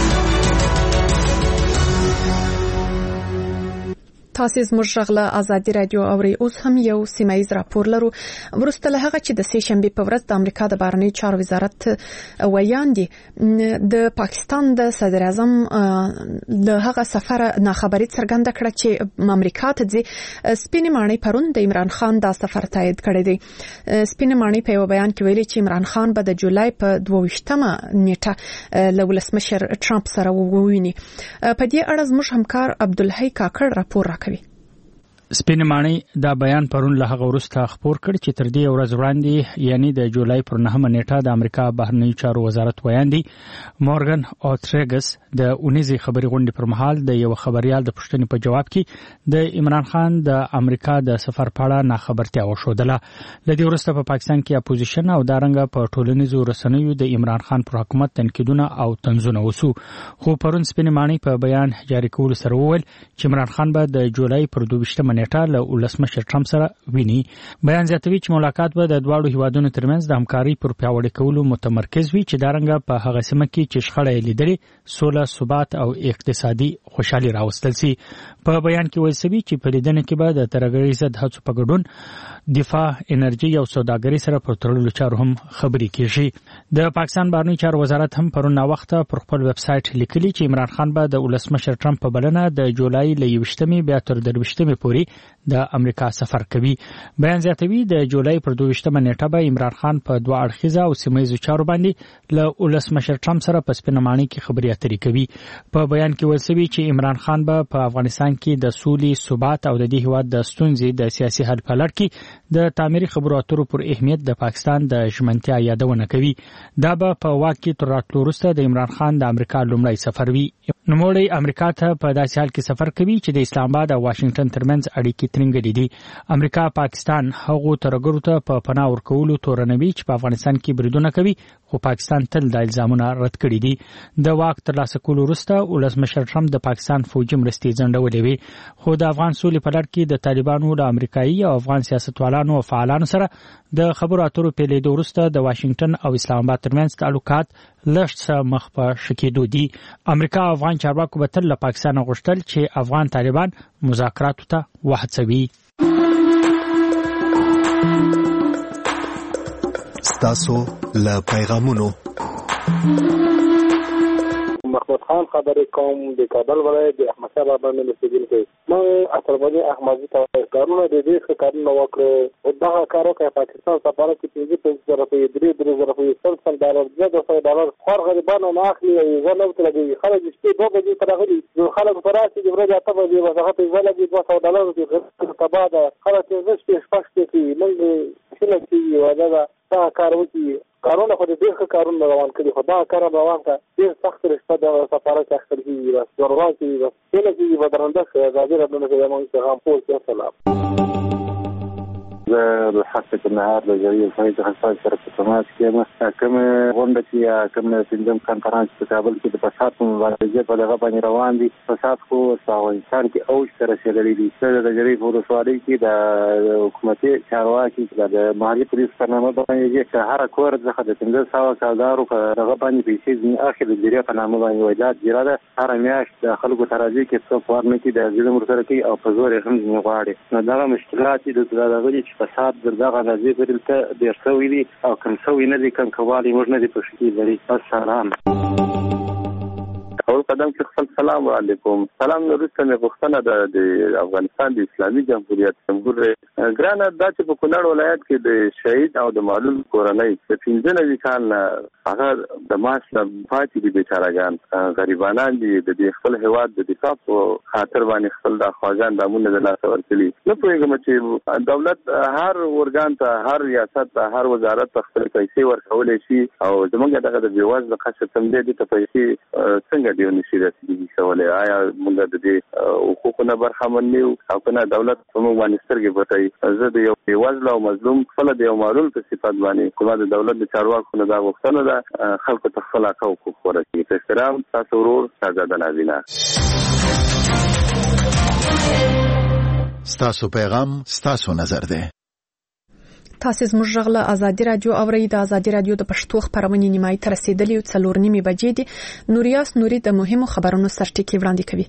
تاسو زموږ غږ له ازادي رادیو اوري. اوس هم یو سیمایي راپور لرو. ورسته له هغه چې د سې شنبې په ورځ د امریکا د بهرنی چارو وزارت ویاندې د پاکستان د صدر اعظم له هغه سفر ناخبري څرګنده کړه چې امریکا ته ځي. سپینې ماڼۍ پرون د عمران خان دا سفر تایید کړی دی. سپینې ماڼۍ په یو بیان کې ویلي چې عمران خان به د جولای په دوه ویشتمه نیټه له ولسمشر ټرمپ سره وویني. په دې اړه زموږ همکار عبدالحی کاکړ راپور راکوي. سپینې ماڼۍ دا بیان پرون له هغه وروسته خپور کړ چې تر دې ورځ وړاندې یعنی د جولای پر نهمه نیټه د امریکا بهرنی چارو وزارت ویاندې مورګن اوتریګس د اونیزې خبري غونډې پر مهال د یو خبريال د پوښتنې په جواب کې د عمران خان د امریکا د سفر په اړه ناخبرتیا وښودله. له دې وروسته په پاکستان کې اپوزیشن او دارنګ په ټولنیزو رسنیو د عمران خان پر حکومت تنقیدونه او طنزونه وسو. خو پرون سپینې ماڼۍ په بیان جاری کولو سره وویل چې عمران خان به د جولای پر دوه ویشتمه نیټه له ولسمشر ټرمپ سره ویني. بیان زیاتوي چې ملاقات به د دواړو هیوادونو ترمنځ د همکارۍ پر پیاوړي کولو متمرکز وي چې دارنګ په هغه سیمه کې چې شخړې لیدلې سوله، ثبات او اقتصادي خوشحالي راوستل سي. په بیان کې ویل شوی چې په لیدنه کې به د ترهګرۍ ضد هڅو په ګډون دفاع، انرژي او سوداګرۍ سره پر تړلو چارو هم خبرې کیږي. د پاکستان بهرنی چارو وزارت هم پرون وخت پر خپل ویب سټ لیکلي چې عمران خان به د ولسمشر ټرمپ په بلنه د جولای له یوویشتمې بیا تر درویشتمې پورې د امریکا سفر کوي. بیان زیاتوي د جولای پر دوه ویشتمه نیټه به عمران خان په دوه اړخیزه او سیمایي چارو باندې له ولسمشر ټرمپ سره په سپینه ماڼۍ کې خبرې اترې کوي. په بیان کې ویل شوی چې عمران خان به په افغانستان کې د سولې، ثبات او د دې هیواد د ستونزې د سیاسي حل په لړ کې د تعمیري خبرو اترو پر اهمیت د پاکستان د ژمنتیا یادونه کوي. دا به په واک کې تر راتلو وروسته د عمران خان د امریکا لومړی سفر وي. نوموړی امریکا ته په داسې حال کې سفر کوي چې د اسلام آباد او واشنگټن ترمنځ اړیکې ترنګلې دي. امریکا پاکستان هغو ترګرو ته په پناه ورکولو تورنوي چې په افغانستان کې بریدونه کوي، خو پاکستان تل د الزامونو رد کړي دي. د واک ترلاسه کولو وروسته ولسمشر ټرمپ د پاکستان فوجي مرستې ځنډولې وي، خو د افغان سولې په لړ کې د طالبانو له امریکایي او افغان سیاستوالانو او فعالانو سره د خبرو اترو پیلېدو وروسته د واشنگټن او اسلام آباد ترمنځ تعلقات لږ څه مخ په شکېدو دي. امریکا او افغان چارواکو به تل له پاکستان غوښتل چې افغان طالبان مذاکراتو ته وهڅوي. ستاسو له پیغامونو محمود خان خبرې کوم د کابل ولایت د احمد شاه بابا ملي سجل کې ما اطرباني احمدي ته کارونه د دې ښه کارونه وکړو او دا کار وکړ. پاکستان سفارت کې پنځه پنځه زره روپۍ درې درې زره روپۍ سل سل ډالر زیاده سل ډالر خور غریبانو نه اخلي او یې ځنه ورته لګوي. خلک شپې دوه بجې ته راغلي، نو خلک په راسي د ورځې اته بجې به هغه پیسې لګي دوه سوه ډالر دي تباه ده. خلک پنځه شپې شپږ شپې کوي، موږ هیله کوي واده ده دا کار وکړي. کارونه خو دې ښه کارونه روان کړي، خو دا کار روان کړه ډېر سخت رشته د سفارت اخیستل کېږي. بس ضرورات کېږي، بس هیله کېږي به درنده شي. ازادي راډیو نه کوي موږ څخه هم پوه سلام. زه الحق النهار د جرير فايد خصائص سرپرسونات کې کوم غونډه چې کوم پنځم کانفرنس په کابل کې د فساد په مبارزه په دغه باندې روان دي. فساد خو افغانستان کې اوج ته رسېدلی دی. د جرير ولسوالۍ کې د حکومتي چارواکي د مالي پولیس په نامه باندې چې هر کور څخه د پنځه سوه کارګرو په دغه باندې پیسې ځینې اخلي د جرير په نامه باندې وایي جریره ده. هر میاشت د خلکو ته راځي چې څوک ورنه کې د ظلم ورسره کوي او په زور یې هم ځینې غواړي. نو دغه مشکلات دي دغه چې فساد دغه نظیر دلته ډیر شوی دی او کوم شوی نه دي کوم کوالي موږ نه دي پښتي لري. السلام اول قدم کې خپل سلام علیکم. سلام وروسته مې غوښتنه ده د افغانستان د اسلامي جمهوریت جمهور ګرانه دا چې په کونړ ولایت کې د شهید او د معلول کورنۍ د پنځه نوي کال هغه د ماس نه پاتې دي بیچارهګان غریبانان دي د دې خپل هیواد د دفاع په خاطر باندې خپل د خواجان دامونه د لاسه ورکړي. نه پوهېږم چې دولت هر ورګان ته هر ریاست ته هر وزارت ته خپل پیسې ورکولی شي او زموږ دغه د بېوزله قشر ته دې ته پیسې څنګه دی نشي رسېږي کولی. آیا موږ د دې حقوقو نه برخمن نه یو او که نه دولت په موږ باندې سترګې پټوي. زه د یو بېوزله او مظلوم خپله د یو معلول په صفت باندې زما د دولت د چارواکو نه دا غوښتنه ده خلکو ته خپل حق او حقوق ورسېږي. په احترام ستاسو ورور شهزاده نازنه. ستاسو پیغام ستاسو نظر دی. تاسو زموږ غږ له ازادي رادیو اورئ. د ازادي رادیو د پښتو خبرونې نیمایي ته رسېدلې او څلور نیمې بجې دي. نوریاس نوري د مهمو خبرونو سرټکي وړاندې کوي.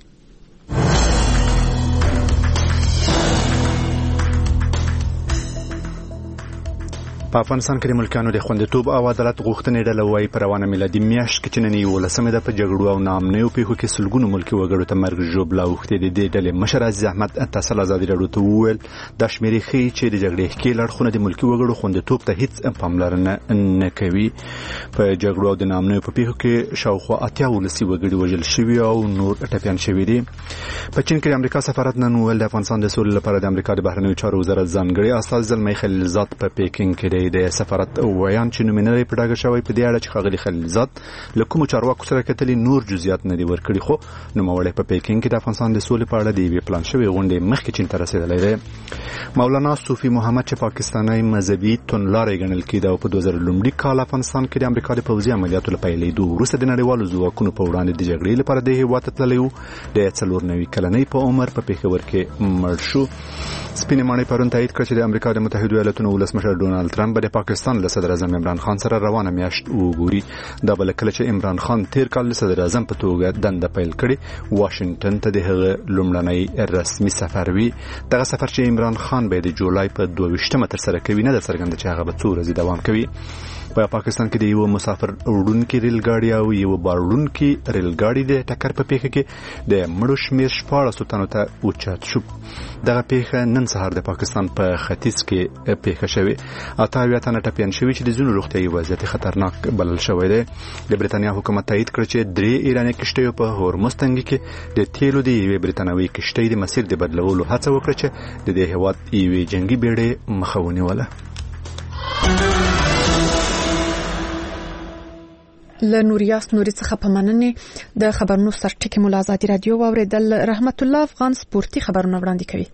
په افغانستان کې د ملکانو د خوندیتوب او عدالت غوښتنې ډله وایي په روانه میلادي میاشت کې چې نن یولسمه ده په جګړو او ناامنیو پیښو کې سلګونو ملکي وګړو ته مرګ ژوبله اوښتې دي. د ډلې مشر عزیز احمد اتصال ازادي راډیو ته وویل دا شمېرې ښیي چې د جګړې ښکېل اړخونه د ملکي وګړو خوندیتوب ته هیڅ پاملرنه نه کوي. په جګړو او د ناامنیو په پیښو کې شاوخوا اتیا ولسي وګړي وژل شوي او نور ټپیان شوي دي. په چین کې د امریکا سفارت نن وویل د افغانستان د سولې لپاره د امریکا د بهرنیو چارو وزارت ځانګړي استازی زلمی خلیلزاد په پیکینګ کې د سفارت ویان چې نومینری په ډاګه شوی په دې اړه چې ښاغلي خلیلزاد له کومو چارواکو سره کتلي نور جزئیات نه دي ورکړي. خو نوموړی په پیکینګ کې د افغانستان د سولې په اړه د یوې پلان شوې غونډې مخکې چین ته رسېدلی دی. مولانا صوفي محمد چې پاکستانی مذهبي توندلاری ګڼل کېده او په دوه زره لومړي کال افغانستان کې د امریکا د پوځي عملیاتو له پیلېدو وروسته د نړیوالو ځواکونو په وړاندې د جګړې لپاره د هېواد ته تللی و. د څلور نوي کلنۍ په عمر په پېښور کې مړ شو. سپینې ماڼۍ پرون تایید کړ چې د امریکا د متحدو ایالتونو ولسمشر ډونالډ ټرمپ به د پاکستان له صدر اعظم عمران خان سره روانه میاشت وګوري. دا بل کله چې عمران خان تیر کال له صدر اعظم په توګه دنده پیل کړي واشنگټن ته د هغه لومړنی رسمي سفر وي. دغه سفر چې عمران خان به د جولای په دوه ویشتمه ترسره کوي نه ده څرګنده چې هغه به څو ورځې دوام کوي. په پاکستان کې د یو مسافر وړونکي ریل ګاډي او یو باروړونکي ریل ګاډي د ټکر په پیښه کې د مړو شمېر شپاړسو تنو ته اوچت شو. دغه پیښه نن سهار د پاکستان په ختیځ کې پیښه شوې. اته اویا تنه ټپیان شوي چې د ځینو روغتیایي وضعیت خطرناک بلل شوی دی. د برېټانیا حکومت تایید کړ چې درې ایراني کشتیو په هورمز تنګي کې د تیلو د یوې برېټانوي کشتۍ د مسیر د بدلولو هڅه وکړه چې د دې هېواد یوې جنګي بیړۍ مخه ونیوله. له نوریاس نوري څخه په مننې د خبرونو سرټکي مو له ازادي رادیو واورېدل. رحمت الله افغان سپورتي خبرونه وړاندې کوي.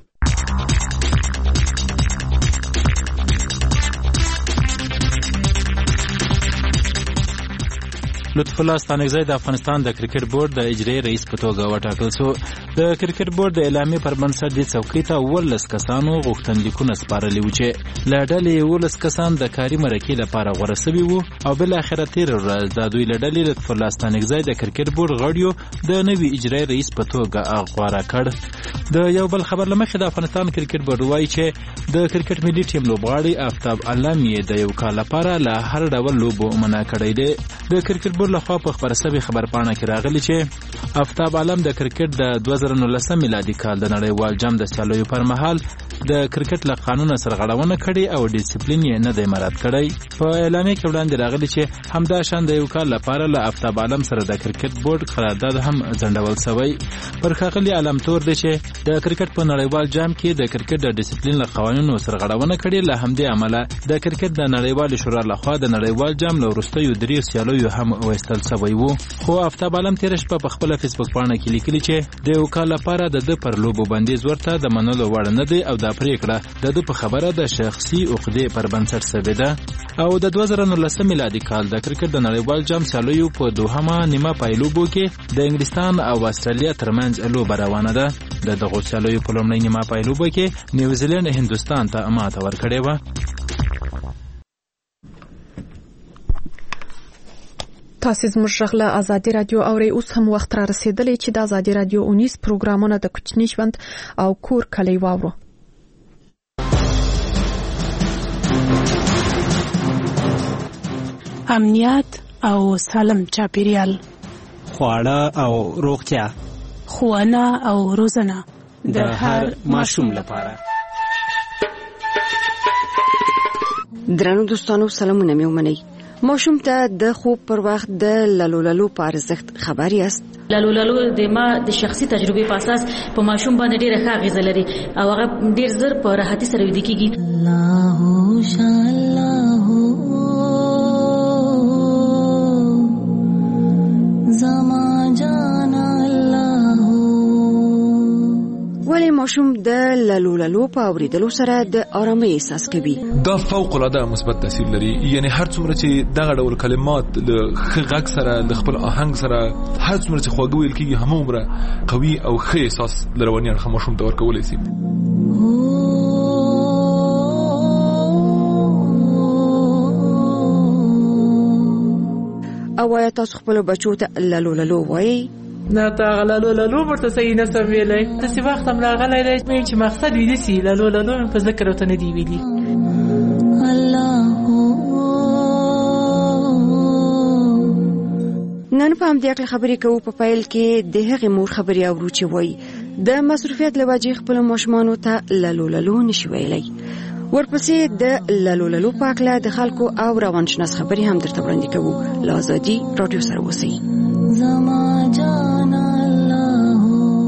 لطف الله ستانکزی د افغانستان د کرکټ بورډ د اجرایي رئیس په توګه وټاکل شو. د کرکټ بورډ د اعلامیې پر بنسټ د څوکۍ ته ولس کسانو غوښتنلیکونه سپارلي وو چې له ډلې ولس کسان د کاري مرکې لپاره غوره شوي وو او بل اخره تیر ورځ د دوی له ډلې لطف الله ستانکزی د کرکټ بورډ غړیو د نوي اجرایي رئیس په توګه غوره کړ. د یو بل خبر لمخې د افغانستان کرکټ بورډ وایي چې د کرکټ ملي ټیم لوبغاړي آفتاب علم یې د یو کال لپاره له هر ډول لوبو منع کړی دی. د کرکټ لخوا په خبر سوي خبر پاڼه کې راغلي چې آفتاب عالم د کرکټ د دوه زره نولسم میلادي کال د نړیوال جام د سیالیو پر مهال د کرکټ له قانون سرغړونه کړې او ډیسپلین یې نه دی مراعات کړی. په اعلامیه کې وړاندې راغلي چې همدا شان د یو کال لپاره له آفتاب عالم سره د کرکټ بورډ قرارداد هم ځنډول شوی. پر ښاغلي عالم تور دی چې د کرکټ په نړیوال جام کې د کرکټ د ډیسپلین له قوانینو سرغړونه کړې. له همدې امله د کرکټ د نړیوال شورا لخوا د نړیوال جام له وروستیو درې سیالیو هم وایستل شوی وو. خو آفتاب عالم تیر شپه په خپل فیسبوک پاڼه کې لیکلي چې د یو کال لپاره د د پر لوبو بندیز ورته د منلو وړ نه دی او دا پریکړه د د په خبره د شخصي عقدې پر بنسټ شوې ده. او د دوه زره نولسم میلادي کال د کرکټ د نړیوال جام سیالیو په دوهمه نیمه پایلوبو کې د انګلستان او استرالیا ترمنځ لوبه روانه ده. د دغو سیالیو په لومړۍ نیمه پایلوبو کې نیوزیلند هندوستان ته ماته ورکړې وه. تاسو زموږ غږ له ازادي رادیو اورئ. اوس هم وخت را رسېدلی چې د ازادي رادیو اونیز پروګرامونه د کوچني ژوند او کور کلی واورو. امنیت او سالم چاپیریال، خواړه او روغتیا، ښوونه او روزنه د هر ماشوم لپاره. درنو دوستانو سلامونه مې ومنئ. ماشوم ته د خوب پر وخت د لالو لالو په ارزښت خبر یاست؟ لالو لالو د ما د شخصي تجربې په اساس په ماشوم باندې ډېره ښه اغېزه لري او هغه ډېر زر په راحتي سره ویده کېږي. الله شالله زما جان الله. ولی ماشوم د لالو لالو په اوریدلو سره د آرامۍ احساس کوي. دا فوق العاده مثبت تاثیر لري. یعنی هر څومره چې دغه ډول کلمات له ښه غږ سره له خپل آهنګ سره هر څومره چې خواږه ویل کېږي همومره قوي او ښه احساس د رواني اړخه ماشوم ته ورکولی شي. او آیا تاسو خپل بچو ته لالو لالو وایي؟ نه تا لالو لالو ورته صحیح نه سم ویلی. داسې وخت هم راغلی دی چې مقصد ویده سي لالو لالو مې په ذکر ورته نه دي ویلي. نن په همدې اړه خبرې کوو. په پیل کې د هغې مور خبرې اورو چې وایي د مصروفیت له وجې خپلو ماشومانو ته لالو لالو نشي ویلی. ورپسې د لالو لالو په اړه د خلکو او روانشناس خبرې هم درته وړاندې کوو. له ازادي راډیو سره اوسئ. زما جان الله.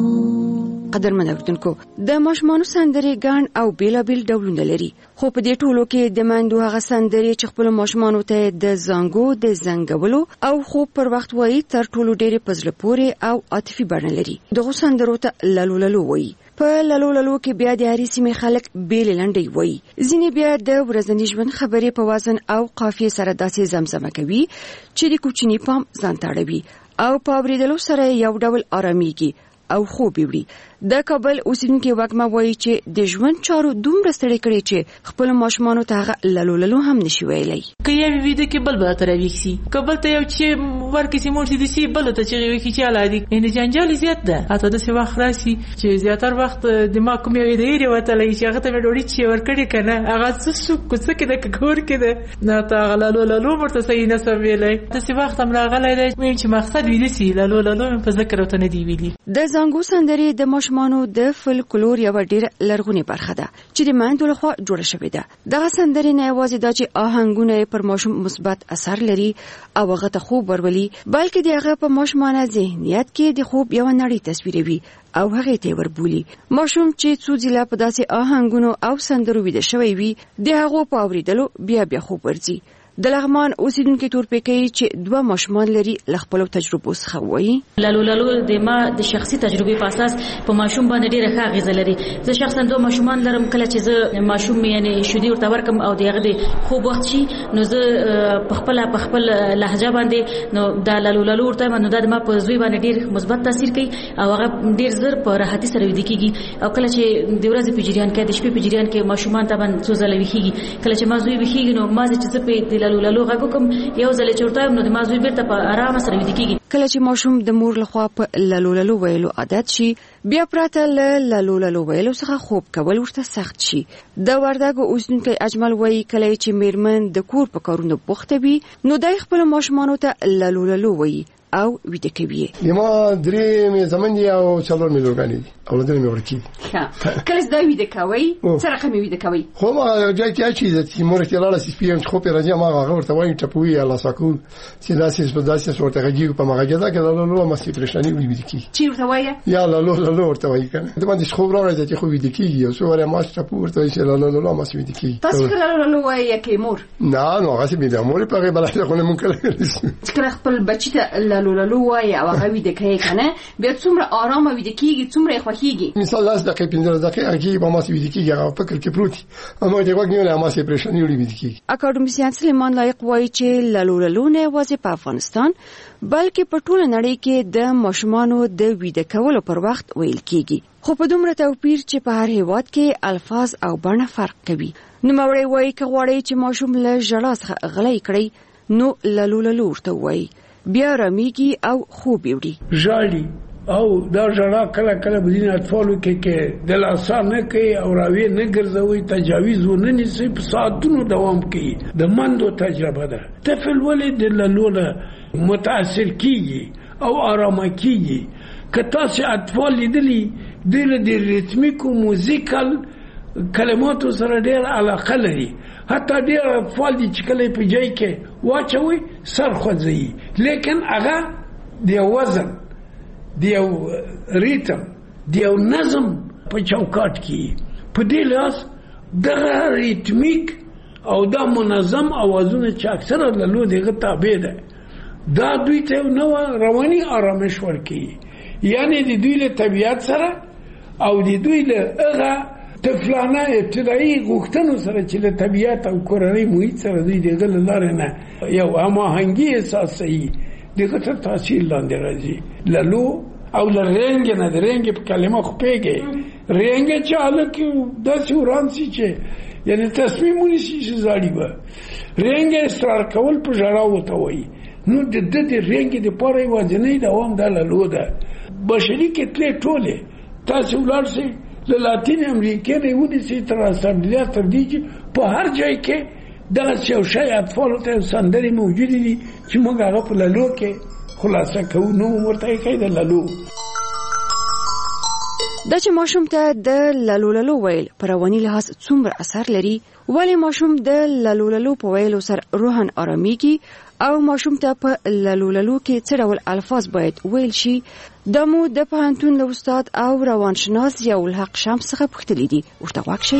قدرمن اوریدونکو، د ماشومانو سندرې ګڼ او بیلابیل ډولونه لري، خو په دې ټولو کې د میندو هغه سندرې چې خپلو ماشومانو ته د زانګو د زنګولو او خوب پر وخت وایي تر ټولو ډېرې په زړه پورې او عاطفي بڼه لري. دغو سندرو ته لالو لالو وایي. په لالو لالو کې بیا د هرې سیمې خلک بیلې لنډۍ وایي. ځینې بیا د ورځني ژوند خبرې په وزن او قافیې سره داسې زمزمه کوي چې د کوچني پام ځان ته اړوي او په اورېدلو سره یو ډول آرامیږي او خوب وړي. د کابل اوسیدونکي وګما وایي چې د ژوند چارو دومره ستړي کړي چې خپل ماشومانو ته هغه لالو لالو هم نشي ویلی. که یو ویده کې بل به تر ویښ سي، که بل ته یو چې ورکړي مور چې دسي بل ته چغې وکړي چې الا دي. یعنې جنجال زیات ده. حتی داسې وخت راسي چې زیاتره وخت دماغ کوم یو ایدې وتلی چې هغه ته مې ډوډۍ چې ورکړې که نه هغه څه شو کوڅه کې ده که کور کې ده نه ته هغه لالو لالو ورته صحیح نه سم ویلی. داسې وخت هم راغلی دی چې مقصد ویده سي لالو لالو مې په ذکر ورته نه دي ویلي. د زانګو سندرې د ماشومانو د فولکلور یوه ډېره لرغونې برخه ده چې د میندو لخوا جوړه شوې ده. دغه سندرې نه یوازې دا چې آهنګونه یې پر ماشوم مثبت اثر لري او هغه ته خوب ورولي، بلکې د هغه په ماشومانه ذهنیت کې د خوب یوه نړۍ تصویروي او هغې ته وربولي. ماشوم چې څو ځله په داسې آهنګونو او سندرو ویده شوی وي د هغو په اورېدلو بیا بیا خوب ورځي. د لغمان اوسیدونکي تورپیکۍ چې دوه ماشومان لري له خپلو تجربو څخه وایي. لالو لالو د ما د شخصي تجربې په اساس په ماشوم باندې ډېره ښه اغېزه لري. زه شخصا دوه ماشومان لرم. کله چې زه ماشوم یعنې شیدې ورته ورکړم او د هغه د خوب وخت شي نو زه په خپله په خپل لهجه باندې نو دا لالو لالو ورته وایم نو دا د ما په زوی باندې ډېر مثبت تاثیر کوي او هغه ډېر زر په راحتي سره ویده کېږي. او کله چې د ورځې په جریان کې د شپې په جریان کې ماشومان طبعا څو ځله ویښېږي. کله چې ما زوی ویښېږي نو ما چې زه په لالو لالو غږ کوم یو ځل چې ورته نو د ما زوی بیرته په آرامه سره ویده کېږي. کله چې ماشوم د مور لخوا په لالو لالو ویلو عادت شي بیا پرته له لالو لالو ویلو څخه خوب کول ورته سخت شي. د وردګو اوسیدونکی اجمل وایي کله چې میرمن د کور په کارونو بوخته وي نو د خپل ماشومانو ته لالو لالو وایي او ویده کوي. ما درې مې زمن دي او څلور مې لورګانې دي او درې مې ورکی. کله چې دا ویده کوي څه رقم ویده کوي؟ خو ما جای کې اچي چې مور ته لاله سي پی ام خو په راځي ما هغه ورته وایي ټپوي الله سکون چې داسې په داسې ورته غږی په ماګه ده کې لالو ما سي پرېشاني ویده کی. چې ورته وایي یا لالو لالو ورته وایي کنه د باندې خو راځي چې خو ویده کیږي او څو ور ما ټپو ورته وایي چې لالو لالو ما سي ویده کی. تاسو کله لالو وایي کې مور؟ نه نو هغه سي بده مور په غیبه له خو نه ممکن چې خپل بچی ته لالو لالو وایي او هغه ویده کوي کنه بیا څومره آرام ویده کیږي څومره خوښیږي. مثال لاس دقیقې پنځه دقیقې کې به ما سي ویده کیږي هغه فکر کې پروت اما دغه وګڼه ما سي پرېشاني ویده کیږي. اکاډمیسین سلیمان لایق وایي چې لالو لالو نه یوازې په افغانستان بلکې په ټوله نړۍ کې د ماشومانو د ویده کولو پر وخت ویل کیږي، خو په دومره توپیر چې په هر هیواد کې الفاظ او بڼه فرق کوي. نوموړی وایي که غواړئ چې ماشوم له ژړا څخه غلی کړئ نو لالو لالو ورته وایي بیا رامیږي او خوب وړي. ژاړي او دا ژړا کله کله بدین اطفالو کې کې د لاسا نه کوي او راوي نه ګرځوي تجاویز ونه نیسي په ساعتونو دوام کوي د مندو تجربه ده طفل ولې د لالونه متاثر کیږي او آرامه کیږي که تاسو اطفال لیدلی دل د ریتمیکو موزیکل کلماتو سره ډېر علاقه لري حتی ډېر اطفال دي چې کله په جای کې واچوي سر خوځي لیکن هغه د وزن د ریتم د نظم په چوکاټ کې په دې لاس دغه ریتمیک او دا منظم اوازونه چې اکثره له دغه تابع ده دا دوی ته نو رواني آرامش ورکي یعنی د دوی له طبيعت سره او د دوی له هغه طفلانه ابتدایي غوښتنو سره چې له طبيعت او کورنۍ محیط سره دوی دغه لاره نه یو هماهنګي احساسي دغه ته تاثیر لاندې راځي لالو او لرنګ نه درنګ په کلمه خو پیږي رنګ چاله کې داسې ورانسي چې یعنی تصمیمونه شي زاړي به رنګ اصرار کول په ژړا وته وي نو د دې رنګ د پاره وځنې دوام د لالو ده بشري کتلې ټوله تاسو ولارسي له لاتین امریکا نه ودی سي تر اسامبلیا تر دې په هر ځای کې دغه څو شی اطفال ته سندري موجود دي چې موږ هغه په لالو کې خلاصه کوو نو ورته کې د لالو دا چې ماشوم ته د لالو لالو ویل پر رواني لحاظ څومره اثر لري ولی ماشوم د لالو لالو په ویلو سره روحن آراميږي او ماشوم ته په لالو لالو کې څه ډول الفاظ باید ویل شي د مو د پوهنتون له استاد او روانشناس یو الحق شمس څخه پوښتلې دي ورته واکشي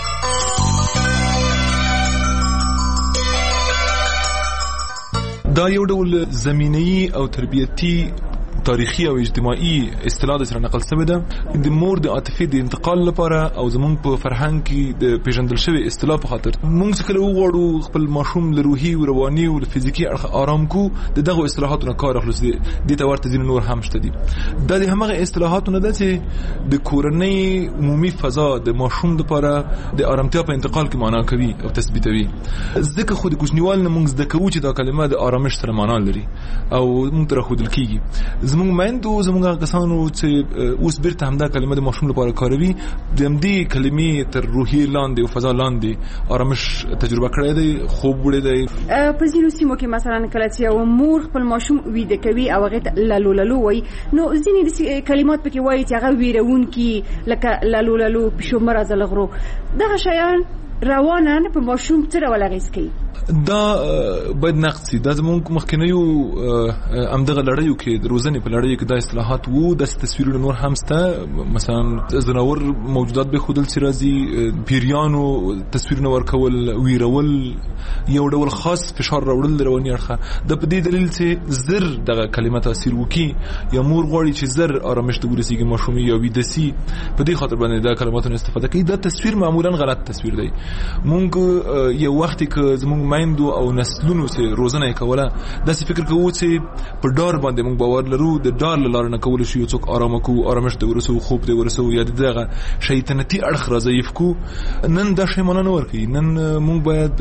دا یو ډول زمینی او تربیتی تاریخي او اجتماعي اصطلاح سره نقل شوی ده د مور د عاطفي د انتقال لپاره او زمونږ په فرهنګ کې د پیژندل شوی اصطلاح په خاطر مونږ څخه وغواړو خپل ماشوم له روحي او رواني او فزیکی اړخ آرام کو دغه اصطلاحاتو نه کار اخلو دي د تورته ځین نور هم شته دي د همغه اصطلاحاتو نه ده چې د کورنۍ عمومي فضا د ماشوم لپاره د آرامتیا په انتقال کې معنا کوي او تثبیتوي ځکه خو د کوچنیوال نه مونږ د کوو چې دا کلمه د آرامش سره معنا لري او مونږ تر خو دل کیږي زموږ مندو زموږ کسانو چې اوس بیرته همدا کلمه د ماشوم لپاره کاروي د دې کلمې تر روحي لاندې او فضا لاندې آرامش تجربه کړی دی خوب وړي دی په ځینو سیمو کې مثلا کله چې یو مور خپل ماشوم ویده کوي او هغه لالو لالو وای نو ځینې کلمات پکې وایي چې هغه ویرون کی لکه لالو لالو پښو مرز لغرو دغه شیان روانان په ماشوم تر ولغیس کوي دا باید نقد سي دا زمونږ مخکنیو امدغه لړیو کې د روزنې په لړیو کې د اصلاحات وو د تصویرونو نور هم سته مثلا زناور موجودات به خودل چې راځي پیریانو تصویرونه ورکول ویرول یو ډول خاص فشار راوړل رواني اړخه د په دې دلیل چې زر دغه کلمه تاثیر وکي یا مور غواړي چې زر آرامش د ورسیږي ماشوم یا ویدسي په دې خاطر باندې دا کلماتونه استفاده کوي دا تصویر معمولا غلط تصویر دی مونږ یو وخت کې زمونږ مایندو او نسلونو سره روزنه کوله دا څه فکر کوو چې په ډار باندې مونږ باور لرو د ډار لاره نه کول شي څوک آرام کو آرامش د ورسو خوب د ورسو یا دغه شیطنتي اړخ راځي کو نن دا شی مونږ نه ورکی نن مونږ باید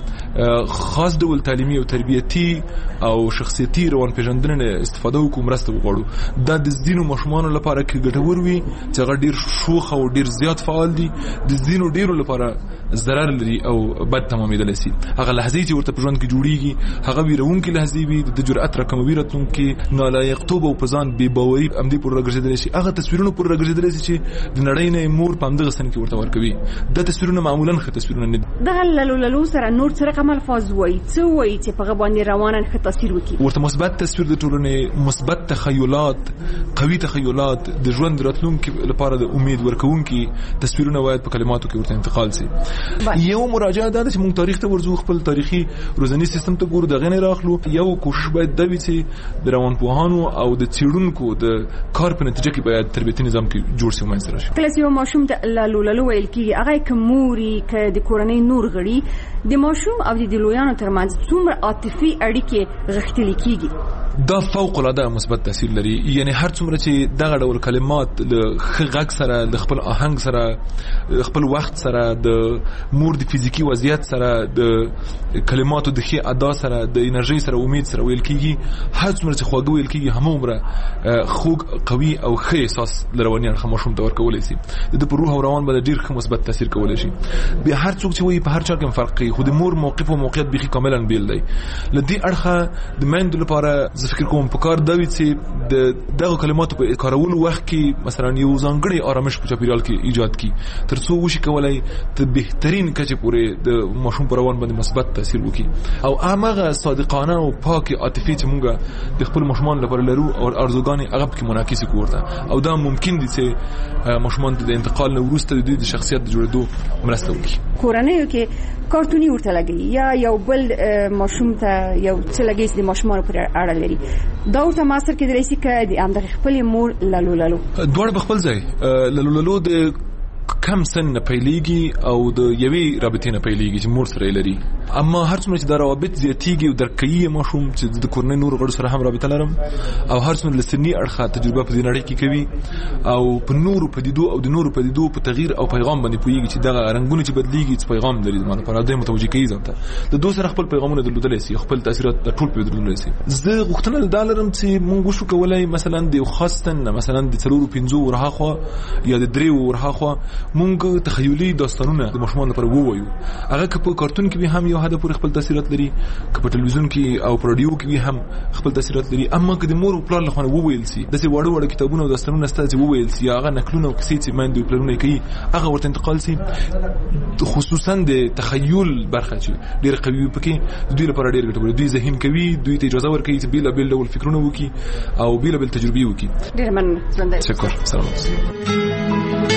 خاص ډول تعلیمي او تربیتی او شخصیتي روان پیژندنه استفاده وکړو مرسته وغواړو دا د زینو مشمانو لپاره کې ګټور وي چې غډیر شوخ او ډیر زیات فعال دي د زینو ډیرو لپاره ضرر لري او بد تمامېدل شي هغه لحظې چې ورته پرځون کې جوړیږي هغه ویرونکې لحظې وي د جرأت رقموي راتلونکې نالایقتوب او پزان بې باوري امدي پر راګرځېدل شي هغه تصویرونه پر راګرځېدل شي چې د نړۍ نه مور په همدغه سن کې ورته ورکوي د تصویرونه معمولا ښه تصویرونه نه دغه لالو لالو سره نور څه رقم الفاظ وایي څه وایي چې په باندې روانن ښه تاثیر وکړي ورته مثبت تصویر د ټولنې مثبت تخیلات قوي تخیلات د ژوند راتلونکې لپاره د امید ورکوونکي تصویرونه باید په کلماتو کې ورته انتقال شي یو مراجعه ده چې موږ تاریخ ته ورځو خپل تاریخي روزنی سیستم ته ګورو دغه نه راخلو یو کوشش باید د ویسي د روانپوهانو او د څېړونکو د کار په نتیجه کې باید تربیتي نظام کې جوړ شي ومنځ راشي کله چې ماشوم ته لالو لالو ویل کیږي هغه کوموري ک د کورنۍ نور غړي د ماشوم او د لویانو ترمنځ څومره عاطفي اړیکې غښتلې کیږي دا فوق العاده مثبت تاثیر لري. یعنی هر څومره چې دغه ډول کلمات له غږ سره د خپل آهنګ سره خپل وخت سره د مور د فزیکی وضعیت سره د کلماتو د ښه ادا سره د انرژي سره امید سره ویل کیږي هر څومره چې خواږه ویل کیږي همومره خوږ قوي او ښه احساس لرواني اړخ ماشوم ته ورکولای شي د په روح او روان باندې ډیر ښه مثبت تاثیر کولای شي. بیا هر څوک چې وي په هر چا کې فرق کوي خو د مور موقف او موقعیت به کاملا بیل دی. لدی اړخ د مند لپاره زه فکر کوم په کار دی چې د دغه کلماتو په کارولو وخت کې مثلا یو ځانګړی آرامش په چاپیریال کې ایجاد کی ترڅو وشي کولای ته بهترین کچه پورې د ماشوم پر روان باندې مثبت تاثیر وکړي او هغه صادقانه او پاک عاطفي چې موږ د خپل ماشومان لپاره لرو او ارزوګانی هغه کې منعکس کوړه او دا ممکن دي چې ماشومان د انتقال نه وروسته د دوی د شخصیت د جوړېدو مرسته وکړي. کورنۍ کې کارتونی ورته لګي یا یو بل ماشوم ته یو څه لګي چې ماشومان پر اړه لري دا ورته ماستر کې درېسي کې د امدغه خپل مور لالو لالو دوړ بخپل ځای لالو لالو د کم سن نه پیلېږي او د یوې رابطې نه پیلېږي چې مور سره لري. اما هر څومره چې دا روابط زیاتېږي او درک کوي ماشوم چې د کورنۍ نور غړو سره هم رابطه لرم او هر څومره له سني اړخه تجربه په دې نړۍ کې کوي او په نورو پدیدو او د نورو پدیدو په تغییر او پیغام باندې پوهېږي چې دغه رنګونه چې بدلېږي چې پیغام لري زما لپاره دوی متوجه کوي ځان ته د دوی سره خپل پیغامونه درلودلی شي خپل تاثیرات ټول پرې درلودلی شي. زه غوښتنه دا لرم چې موږ وشو کولی مثلا د یو خاص سن مثلا د څلورو پنځو ورهاخوا یا د درېو ورهاخوا موږ تخیلي داستانونه د ماشومان لپاره ووایو. هغه که په کارتون کې به هم یو حد پورې خپل تاثیرات لري که په ټلویزیون کې او په رادیو کې به هم خپل تاثیرات لري. اما که د مور او پلار لخوا وویل شي داسې واړه واړه کتابونه او داستانونه ستا چې وویل شي هغه نقلونه او کیسې چې میندې او پلرونه کوي هغه ورته انتقال شي خصوصا د تخیل برخه چې ډېر قوي پکې دوی لپاره ډېر ګټور دوی ذهین کوي دوی ته اجازه ورکوي چې بیل بیل ډول فکرونه وکړي او بیل بیل تجربې وکړي. ډېر مننه. شکر. سلام.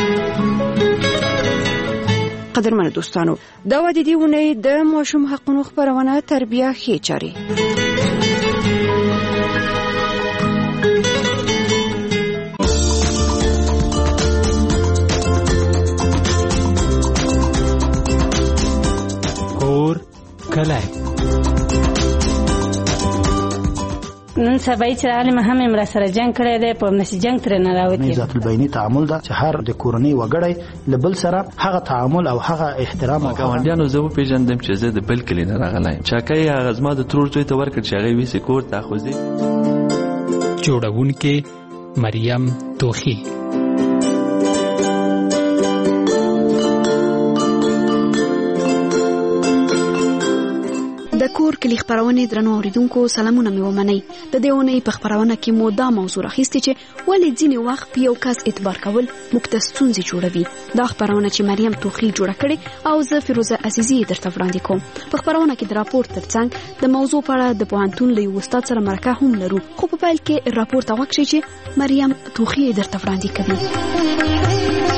قدرمن دوستانو دا و د دې ونې د ماشوم حقوقو خبرونه تربیه ښې چاري کور کلای نن سبا چې عالم هم امر سره جنگ کړی دی په نشي جنگ تر نه راوتی ذات البینی تعامل دا چې هر د کورنۍ وګړی لبل سره هغه تعامل او هغه احترام او ګاونډیانو زه په پیژندم چې زه د بل کلی نه راغلی چاکای هغه زما د ترور ځای ته ورکړ چې هغه ویسي کور ته خوځي. جوړونکې مریم توخی. د کور کلی خبرونه درنو اوریدونکو سلامونه مې ومنئ. د دې ونې په خبرونه کې مو دا موضوع راخیستې چې ولې ځینې وخت په یو کس اعتبار کول موږ ته ستونزې جوړوي. دا خبرونه چې مریم توخی جوړه کړې او زه فیروزه عزیزی درته وړاندې کوم. په خبرونه کې د راپور ترڅنګ د موضوع په اړه د پوهنتون له یو استاد سره مرکه هم لرو خو په پیل کې راپور ته وکړئ چې مریم توخی درته وړاندې کوي.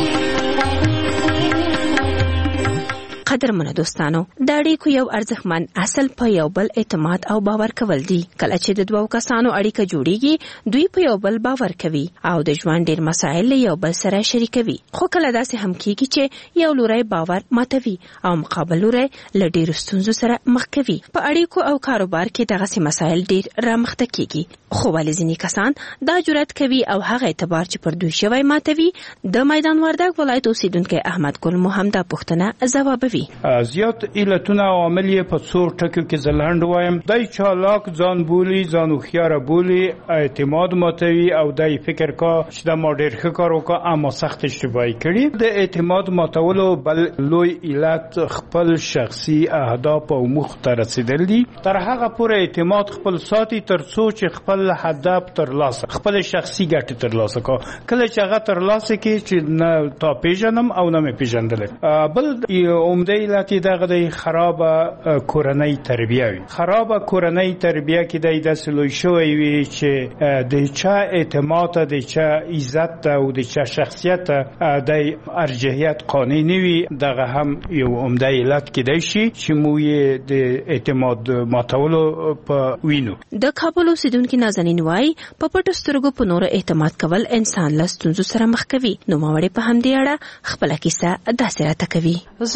قدرمنو دوستانو د اړیکو یو ارزښتمن اصل په یو بل اعتماد او باور کول دي. کله چې د دوو کسانو اړیکه جوړیږي دوی په یو بل باور کوي او د ژوند ډیر مسایل یو بل سره شریکوي. خو کله داسې هم کیږي چې یو لوري باور ماتوي او مقابل لوري له ډیرو ستونزو سره مخ کوي. په اړیکو او کاروبار کې دغه مسایل ډیر رامخته کیږي. خو ولې ځینې کسان دا جرأت کوي او هغه اعتبار چې پر دوی شوی ماتوي؟ د میدان وردګ ولایت اوسیدونکو احمد ګل محمد پوښتنه ځوابوي. زیات علتونه او عوامل په څو ټکو کې زلهند وایم. دای چالاک ځان بولی ځان خوشاله بولی اعتماد ماتوي او دای فکر کا چې دا ما ډیر ښه کار وکړ اما سخت اشتباهي کړی. د اعتماد ماتولو بل لوی علت خپل شخصي اهداف او موخ ته رسیدل دي. تر هغه پورې اعتماد خپل ساتي تر څو چې خپل هدف ترلاسه خپل شخصي ګټه ترلاسه کا. کله چې هغه ترلاسه کی چې نه تا پیژنم او نه مې پیژندل. بل عمده علت دغه د خراب کورنۍ تربیه وي. خراب کورنۍ تربیه کې د داسې لوی شوی وي چې د چا اعتماد د چا عزت او د چا شخصیت د ارجحیت قانوني نه وي. دغه هم یو عمده علت کېدای شي چې موږ د اعتماد ماتولو په وینو. د کابل اوسیدونکو نازنین وای په پټو سترګو په نور اعتماد کول انسان له ستونزو سره مخ کوي. نو ماوړې په همدې اړه خپل کیسه داسې راته کوي. زه ما خو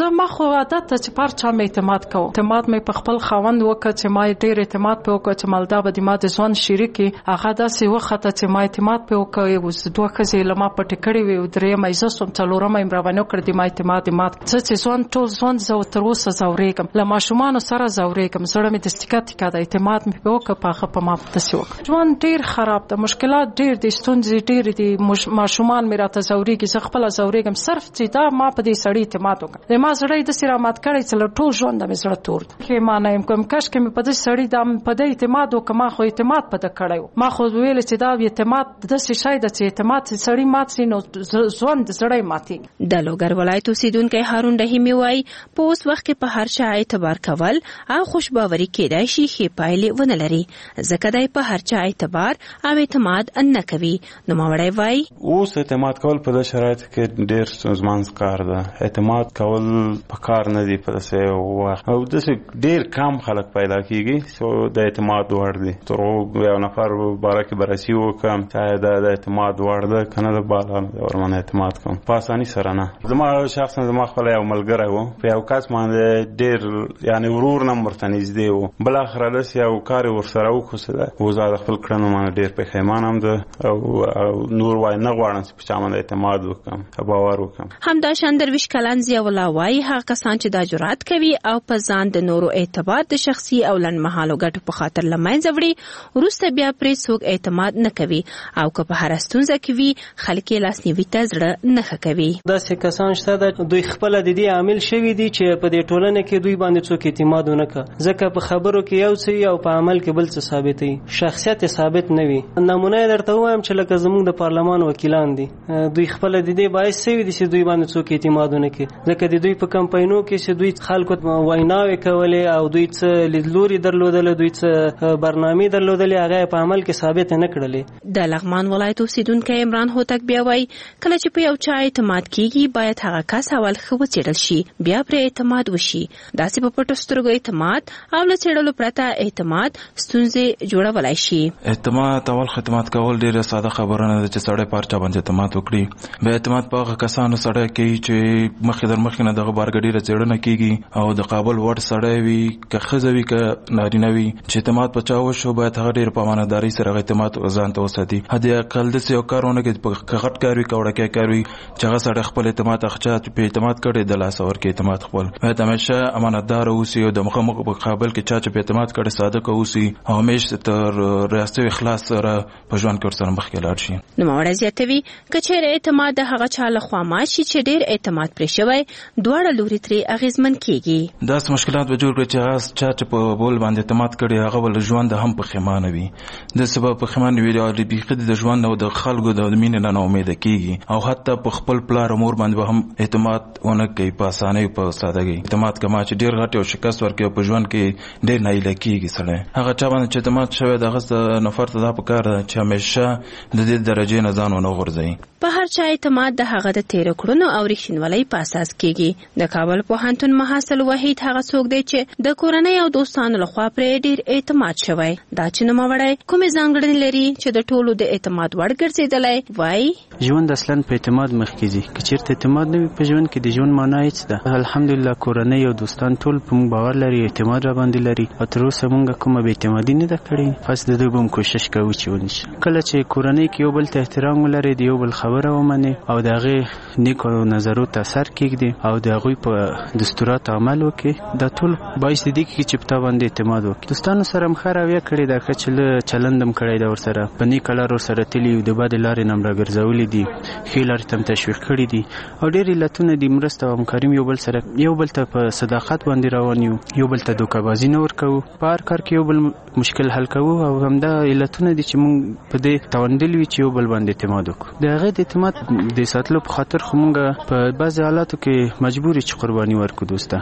عادت ته چې پر چا مې اعتماد کوم اعتماد مې په خپل خاوند وکړ چې ما ډېر اعتماد په وکړ چې مالدا به د ما د ځوان شریکي هغه داسې وخته چې ما اعتماد په وکړ اوس دوه ښځې له ما پټې کړې وې او درېیمه یې زه سوم څلورمه یې مروانه کړ د ما اعتماد مات څه چې ځوان ټول ځوان زه تر اوسه ځورېږم له ماشومانو سره ځورېږم زړه مې د سټیکا ټیکا د اعتماد مې په وکړ په هغه په ما داسې وکړ ځوان ډېر خراب ده مشکلات ډېر دي ستونزې ډېرې دي ماشومان مې راته ځورېږي زه خپله ځورېږم صرف چې دا ما په دې سړي اعتماد وکړ د ما زړه یې داسې رامات کړی چې له ټول ژونده مې زړه تور دی پښیمانه یم کوم کاشکې مې په دې سړي دا په دې اعتماد وکړ ما خو اعتماد په ده کړی و ما خو ویل چې دا اعتماد داسې شی ده چې اعتماد چې سړي مات شي نو ژوند زړه یې ماتېږي د لوګر ولایت اوسېدونکی هارون رحیمي وایي په اوس وخت کې په هر چا اعتبار کول او خوشباوري کېدای شي ښې پایلې ونه لري ځکه دی په هر چا اعتبار او اعتماد نه کوي نوموړی وایي اوس اعتماد کول په دې شرایطو کې ډېر ستونزمن کار ده اعتماد کول په کار نه دی په داسې وخت او داسې ډېر کم خلک پیدا کېږي چې د اعتماد وړ دي تر یو نفر باره کې بررسي وکړم چې دا د اعتماد وړ ده که نه د بالا ورمنه اعتماد کوم په اساني سره نه زما شخصا زما خپله یو ملګری و په یو کس باندې ډېر یعنې ورور نه ورته نږدې و بالاخره داسې یو کار یې ورسره وکړو چې ده اوس د خپل کړنو باندې ډېر پښیمان هم ده او نور وایي نه غواړم چې په چا باندې اعتماد وکړم باور وکړم همداشان درویش کلن ضیاءالله وایي هغه کسان چې دا جرأت کوي او په ځان د نورو اعتبار د شخصي او لنډمهالو ګټو په خاطر له منځه وړي وروسته بیا پرې څوک اعتماد نه کوي او که په هره ستونزه کې وي خلک یې لاسنیوي ته زړه نه ښه کوي داسې کسان شته ده دوی خپله د دې عامل شوي دي چې په دې ټولنه کې دوی باندې څوک اعتماد ونه کړه ځکه په خبرو کې یو څه او په عمل کې بل څه ثابتوي شخصیت یې ثابت نه وي نمونه یې درته ووایم چې لکه زموږ د پارلمان وکیلان دي دوی خپله د دې باعث شوي دي چې دوی باندې څوک اعتماد ونه کړي ځکه د دوی په کمپاینو کې چې دوی خلکو ویناوې کولې او دوی څه لیدلوري درلودله دوی څه برنامې درلودلې هغه په عمل کې ثابت نه کړلې د لغمان ولایت اوسېدونکی عمران هوتک بیا وایي کله چې په یو چا اعتماد کیږي باید هغه کس اول ښه وڅېړل شي بیا پرې اعتماد وشي داسې په پټو سترګو اعتماد او له څېړلو پرته اعتماد ستونزې جوړولی شي اعتماد اول خدمات کول ډېره ساده خبره نه ده چې سړی په هر چا باندې اعتماد وکړي بیا اعتماد په هغه کسانو سړی کوي چې مخکې در مخکې نه دغه بارګه ډېره څېړنه کېږي او د قابل وړ سړی وي که ښځه وي که نارینه وي چې اعتماد په چا وشو باید هغه ډېر په امانتدارۍ سره هغه اعتماد ځان ته وساتي حد اقل داسې یو کار ونه کړي که غټ کار وي که وړکی کار وي چې هغه سړی خپل اعتماد هغه چا چې په اعتماد کړی د لاسه ورکړي اعتماد خپل باید همیشه امانتدار اوسي او د مخامخ په مقابل کې چا چې په اعتماد کړی صادق اوسي او همیشه تر ریاست اخلاص سره په ژوند کې ورسره مخکې لاړ شي نوموړی زیاتوي که چېرې اعتماد د هغه چا لخوا مات شي چې ډېر اعتماد پرې شوی دواړه لوري ترې اغېزمن کېږي داسې مشکلات به جوړ کړي چې هغه چا چې په بول باندې اعتماد کړی هغه به له ژونده هم پښیمانه وي داسې به پښیمانه وي او بیخي د ژوند او د خلکو د مینې نه ناامیده کېږي او حتی په خپل پلار او مور باندې به هم اعتماد ونه کوي په اسانۍ په سادګۍ اعتماد کما چې ډېر غټ او شکست ورکوي په ژوند کې ډېر ناهیله کېږي سړی هغه چا باندې چې اعتماد شوی د هغه نفر ته دا پکار ده چې همیشه د دې درجې نه ځان ونه غورځوي په هر چا اعتماد د هغه د تیرو کړنو او رښتینولۍ په اساس کېږي د کابل پوهنتون محصل وحید هغه څوک دی چې د کورنۍ او دوستانو لخوا پرې ډېر اعتماد شوی دا چې نوموړی کومې ځانګړنې لري چې د ټولو د اعتماد وړ ګرځېدلی وایي ژوند اصلا په اعتماد مخکې ځي که چېرته اعتماد نه وي په ژوند کې د ژوند معنا هېڅ ده الحمدلله کورنۍ او دوستان ټول په موږ باور لري اعتماد را باندې لري او تر اوسه موږ کومه بې اعتمادي نه ده کړې بس د دوی به هم کوشش کوو چې ونشي کله چې کورنۍ کې یو بل ته احترام ولري د یو بل خبره ومني او د هغې نیکو نظرو ته سر کېږدي او د هغوی په دستوراتو عمل وکړي دا ټول باعث د دې کېږي چې په تا باندې اعتماد وکړي دوستانو سره هم ښه رویه کړې ده ښه چې چلند هم کړی ده ورسره په نیکه لار ورسره تلي د بدې لارې نه هم راګرځولي دي ښې لارې ته هم تشویق کړي دي او ډېر علتونه دي مرسته او همکاري یو بل سره یو بل ته په صداقت باندې روان یو یو بل ته دوکهبازي نه ورکوو په هر کار کې یو بل مشکل حل کوو او همدا علتونه دي چې موږ په دې توندل وي چې یو بل باندې اعتماد وکړو د هغې د اعتماد د ساتلو په خاطر خو موږ په بعضې حالاتو کې مجبور یو چې قرباني ورکړو دوسته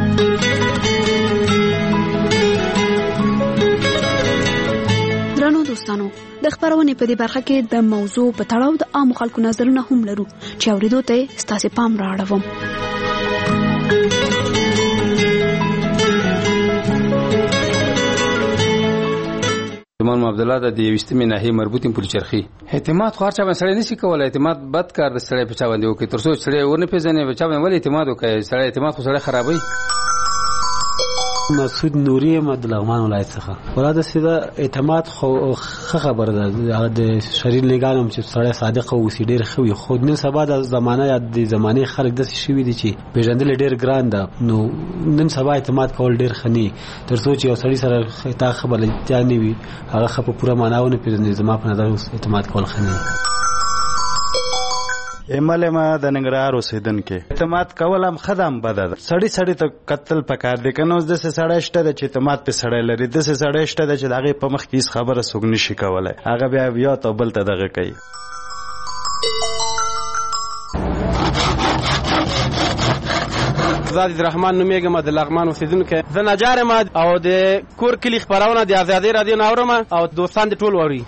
درنو دوستانو د خبرونې په دې برخه کې د موضوع په تړاو د عامو خلکو نظرونه هم لرو چې اورېدو ته ستاسې پام رااړوم لمن عبد الله د یوستمې ناحیې مربوطین پولی چرخي. اعتماد خو هر چا باندې سړی نشي کولای. اعتماد بد کار د سړی په چا باندې وکړي، تر څو سړی ورنه پیژنې په چا باندې ولې اعتماد وکړي. سړی اعتماد خو سړی خرابوي. مسعود نوري احمد لغمان ولایت څخه ولاده سیده اعتماد خو خبر ده د شریر لګانم چې سړی صادق او سی ډیر خوي. خو نن سبا د زمانه یا د زمانه خلک د شوی دي چې پیژندل ډیر ګران ده. نو نن سبا اعتماد کول ډیر خني، تر څو چې یو سړی سره تا خبره ځاني وي هغه په پوره معناونه پیژني. زما په نظر اعتماد کول خني. ایمل ما د ننګرهار اوسیدونکو اعتماد کول هم خدام بد ده. سړی سړی ته قتل پکار دی کنه. اوس د سړی شته د چې اعتماد په سړی لري، د سړی شته د چې دغه په مخ کې خبره سګ نشي کولای. هغه بیا بیا ته بل ته دغه کوي. زاد الرحمن نومیګم د لغمان اوسیدونکو. زه نجار ما او د کور کلی خبرونه د آزادۍ رادیو ناورم او دوستان د ټول ووري.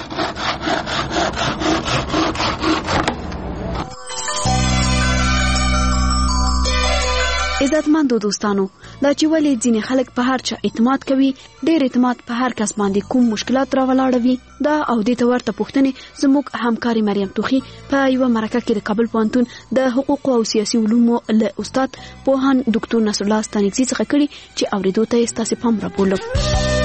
عزتمندو دوستانو، دا چې ولې ځینې خلک په هر چا اعتماد کوي، ډېر اعتماد په هر کس باندې کوم مشکلات راولاړوي، دا او دې ته ورته پوښتنې زموږ همکاري مریم توخي په یوه مرکه کې د کابل پوهنتون د حقوقو او سیاسي علومو له استاد پوهاند ډاکټر نصر الله ستانکزي څخه کړي چې اورېدو ته یې ستاسې پام رابولم.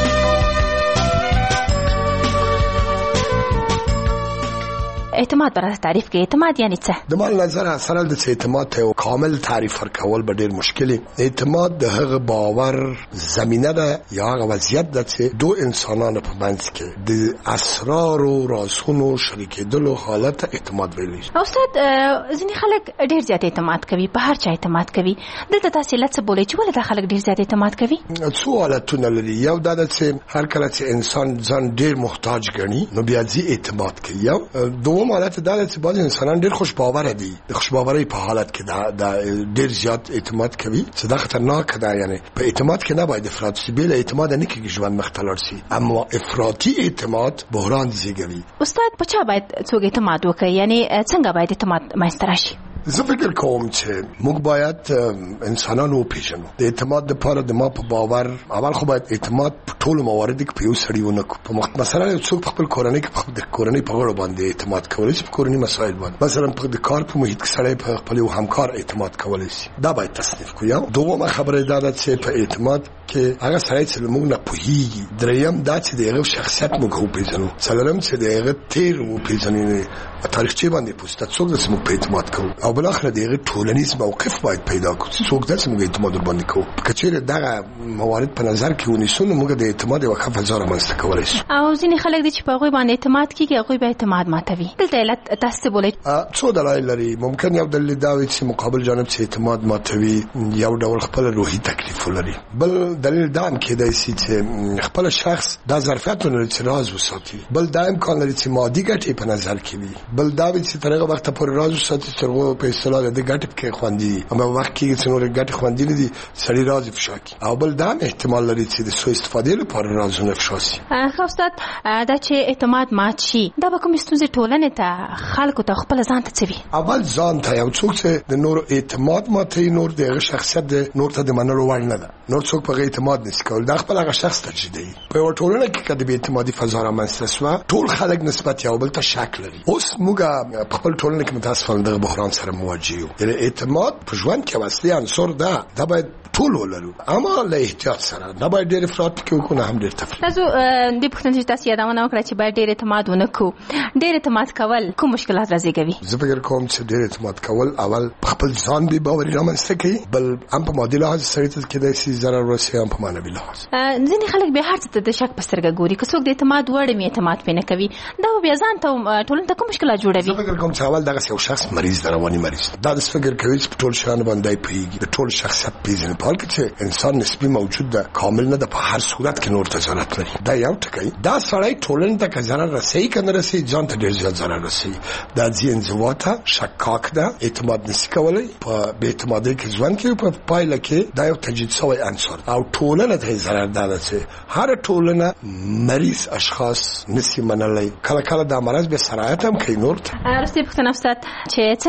اعتماد برای تعریف کې اعتماد یعنی څه؟ د مال نظر اصلا د اعتماد ته کامل تعریف ورکول به ډیر مشکل. اعتماد د هغه باور زمینه ده یا هغه وضعیت ده چې دو انسانانو په منځ کې د اسرار او رازونو شریکېدلو حالت اعتماد ویل شي. استاد ځینې خلک ډیر زیات اعتماد کوي، په هر چا اعتماد کوي. دلته تاسو لڅ بولئ چې ولې دا خلک ډیر زیات اعتماد کوي؟ څو حالتونه لري. یو دا چې هر کله چې انسان ځان ډیر محتاج ګڼي نو بیا ځي اعتماد کوي. یو دوم حالت دا چې بعض انسانان ډیر خوش باور دي، د خوش باورۍ په حالت کې دا, دا ډیر زیات اعتماد کوي چې دا خطرناک ده. یعنی په اعتماد کې نه باید افراط شي. بل اعتماد نه کېږي ژوند مختلف شي، اما افراطي اعتماد بحران زیږوي. استاد په چا باید څوک اعتماد وکړي؟ یعنی څنګه باید اعتماد منځته راشي؟ زه فکر کوم چې موږ باید انسانانو وپېژنو. د اعتماد لپاره د ما په باور اول خو باید اعتماد په ټولو مواردو کې په یو سړي ونه کړو. په مخ مثلا یو څوک په خپل کورنۍ کې د کورنۍ په غړو باندې اعتماد کولی شي، په کورنۍ مسایل باندې مثلا په د کار په محیط کې سړی په خپل یو همکار اعتماد کولی شي. دا باید تصنیف کړو. یو دومره خبره دا ده چې په اعتماد کې هغه سړی چې موږ نه پوهیږي. دریم دا چې د هغه شخصیت موږ وپېژنو. څلورم چې د هغه تیر وپېژنو، په تاریخچه باندې پوسټ څوک د سمو په اعتماد کوو. او بل اخر دغه ټولنیز موقف باید پیدا کړو چې څوک د سمو اعتماد باندې کوو. کچېره دغه موارد په نظر کې ونیسو نو موږ د اعتماد او خفه ځار منځته کولای شو. او ځینې خلک دي چې په هغوی باندې اعتماد کوي، هغوی به اعتماد ماتوي. دلته علت تاسو بولئ. څو دلایل لري. ممکن یو دلیل دا وي چې مقابل جانب چې اعتماد ماتوي یو ډول خپل روحي تکلیف لري. بل دلیل دا هم کېدای شي چې خپل شخص دا ظرفیتونه چې راز وساتي. بل دا امکان لري چې مادي ګټې په نظر کې وي. بل دا وي چې ترغه وخت پورې راز وساتي ترغه په اصطلاح د ګټ کې خواندي، اما وخت کې چې نور ګټ خواندي نه دي سړي راز افشا کی. او بل دا احتمال لري چې د سوء استفادې لپاره رازونه افشا شي. خو استاد دا چې اعتماد مات شي دا به کوم ستونزې ټولنې ته خلکو ته خپل ځان ته څوي؟ اول ځان ته. یو څوک چې د نور اعتماد ماتي نور دغه شخصیت د نور ته د منلو وړ نه ده. نور څوک په اعتماد نشي کول. دا خپل هغه شخص ته جدي په یو ټولنه کې کده به اعتمادي فضا رامنځته شوه. ټول خلک نسبت یو بل ته شک لري. اوس موږ په خپل ټولنه کې متاسفانه دغه بحران سره مواجه یو. یعنی اعتماد په ژوند کې اصلي عنصر ده. دا باید ټول ولرو، اما له احتیاط سره. نه باید ډېر افراط کې وکړو، هم ډېر تفریط. تاسو د پښتون چې تاسو یادونه وکړه چې باید ډېر اعتماد ونه کړو. ډېر اعتماد کول کوم مشکلات راځي؟ زه فکر کوم چې ډېر اعتماد کول اول خپل ځان به باور رامنځته کوي، بل هم په مادي لحاظ سره ته کېدای شي ضرر ورسي، هم په معنوي لحاظ. ځینې خلک به هر څه ته د شک په سترګه ګوري. که څوک د اعتماد وړ می اعتماد پې نه کوي دا بیا ځان ته ټولنې ته کوم مشکلات جوړوي؟ زه فکر کوم چې اول دغه یو شخص مریض دی، رواني مریض. دا د فکر کوي چې ټول شان باندې پیږي، د ټول شخصیت پیژني. په حال کې چې انسان نسبی موجود ده، کامل نه ده، په هر صورت کې نور ته ضرورت لري. دا یو ټکی. دا سړی ټولنې ته که ضرر رسوي که نه رسوي ځان ته ډېر زیات ضرر رسوي. دا ځي انزوا ته، شکاک ده، اعتماد نشي کولی. په بې اعتمادۍ کې ژوند کوي. په پایله کې دا یو تجدید شوی عنصر او ټولنه ته ضرر ده چې هر ټولنه مریض اشخاص نشي منلی. کله کله دا مرض به سرایت هم کوي نور ته. راستی پوښتنه استاد چې څنګه باید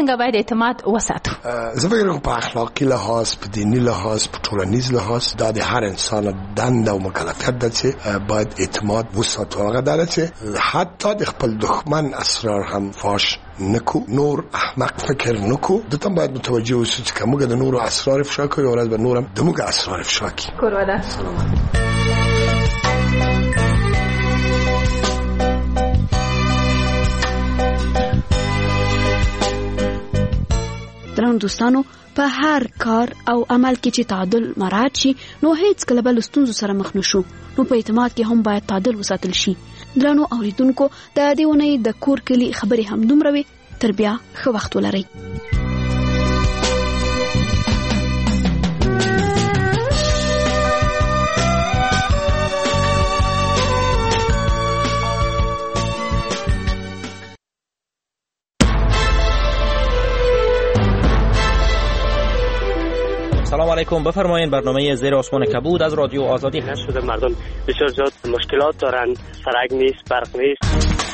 اعتماد وساتو؟ زه فکر کوم په اخلاقي لحاظ، په دینی لحاظ، په ټولنیز لحاظ دا د هر انسان دنده او مکلفیت ده چې باید اعتماد وساتو. هغه دا چې حتی د خپل دښمن اسرار هم فاش نکو، نور احمق فکر نکو. دته باید متوجه اوسو چې کومه د نور اسرار افشا کوي او ورځ به نورم دموږ اسرار افشا کوي. کورواده درنو دوستانو، په هر کار او عمل کې چې تعادل مراعات شي نو هیڅ کله به له ستونزو سره مخ نشو. نو په اعتماد کې هم باید تعادل وساتل شي. درنو اوریدونکو، د دې ونې د کور کلی خبرې هم دومره وي. تر بیا ښه وخت ولرئ. سلام علیکم. بفرمایید برنامه زیر آسمان کبود از رادیو آزادی هست. شده مردم بسیار زیاد مشکلات دارن، سرک نیست، برق نیست.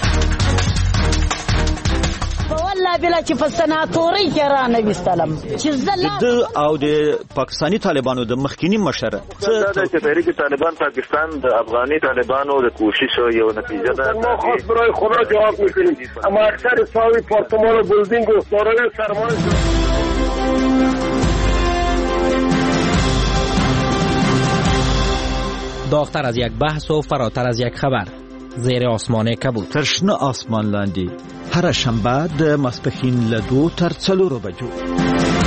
والله بلا چې په سناتوري کې را نه وستلم چې زله د او د پاکستانی طالبانو د مخکینی مشر څه د تحریک طالبان پاکستان د افغاني طالبانو د کوشش یو نتیجه ده. ما خاص برای خدا جواب میکنیم، اما اکثر ساوی پارتمان و بلدینگ و دارای سرمایه داغتر از یک بحث و فراتر از یک خبر. زیر آسمان کبود. ترشنه آسمان لاندی هر شنبه د ماسپښین له دو تر څلورو بجو.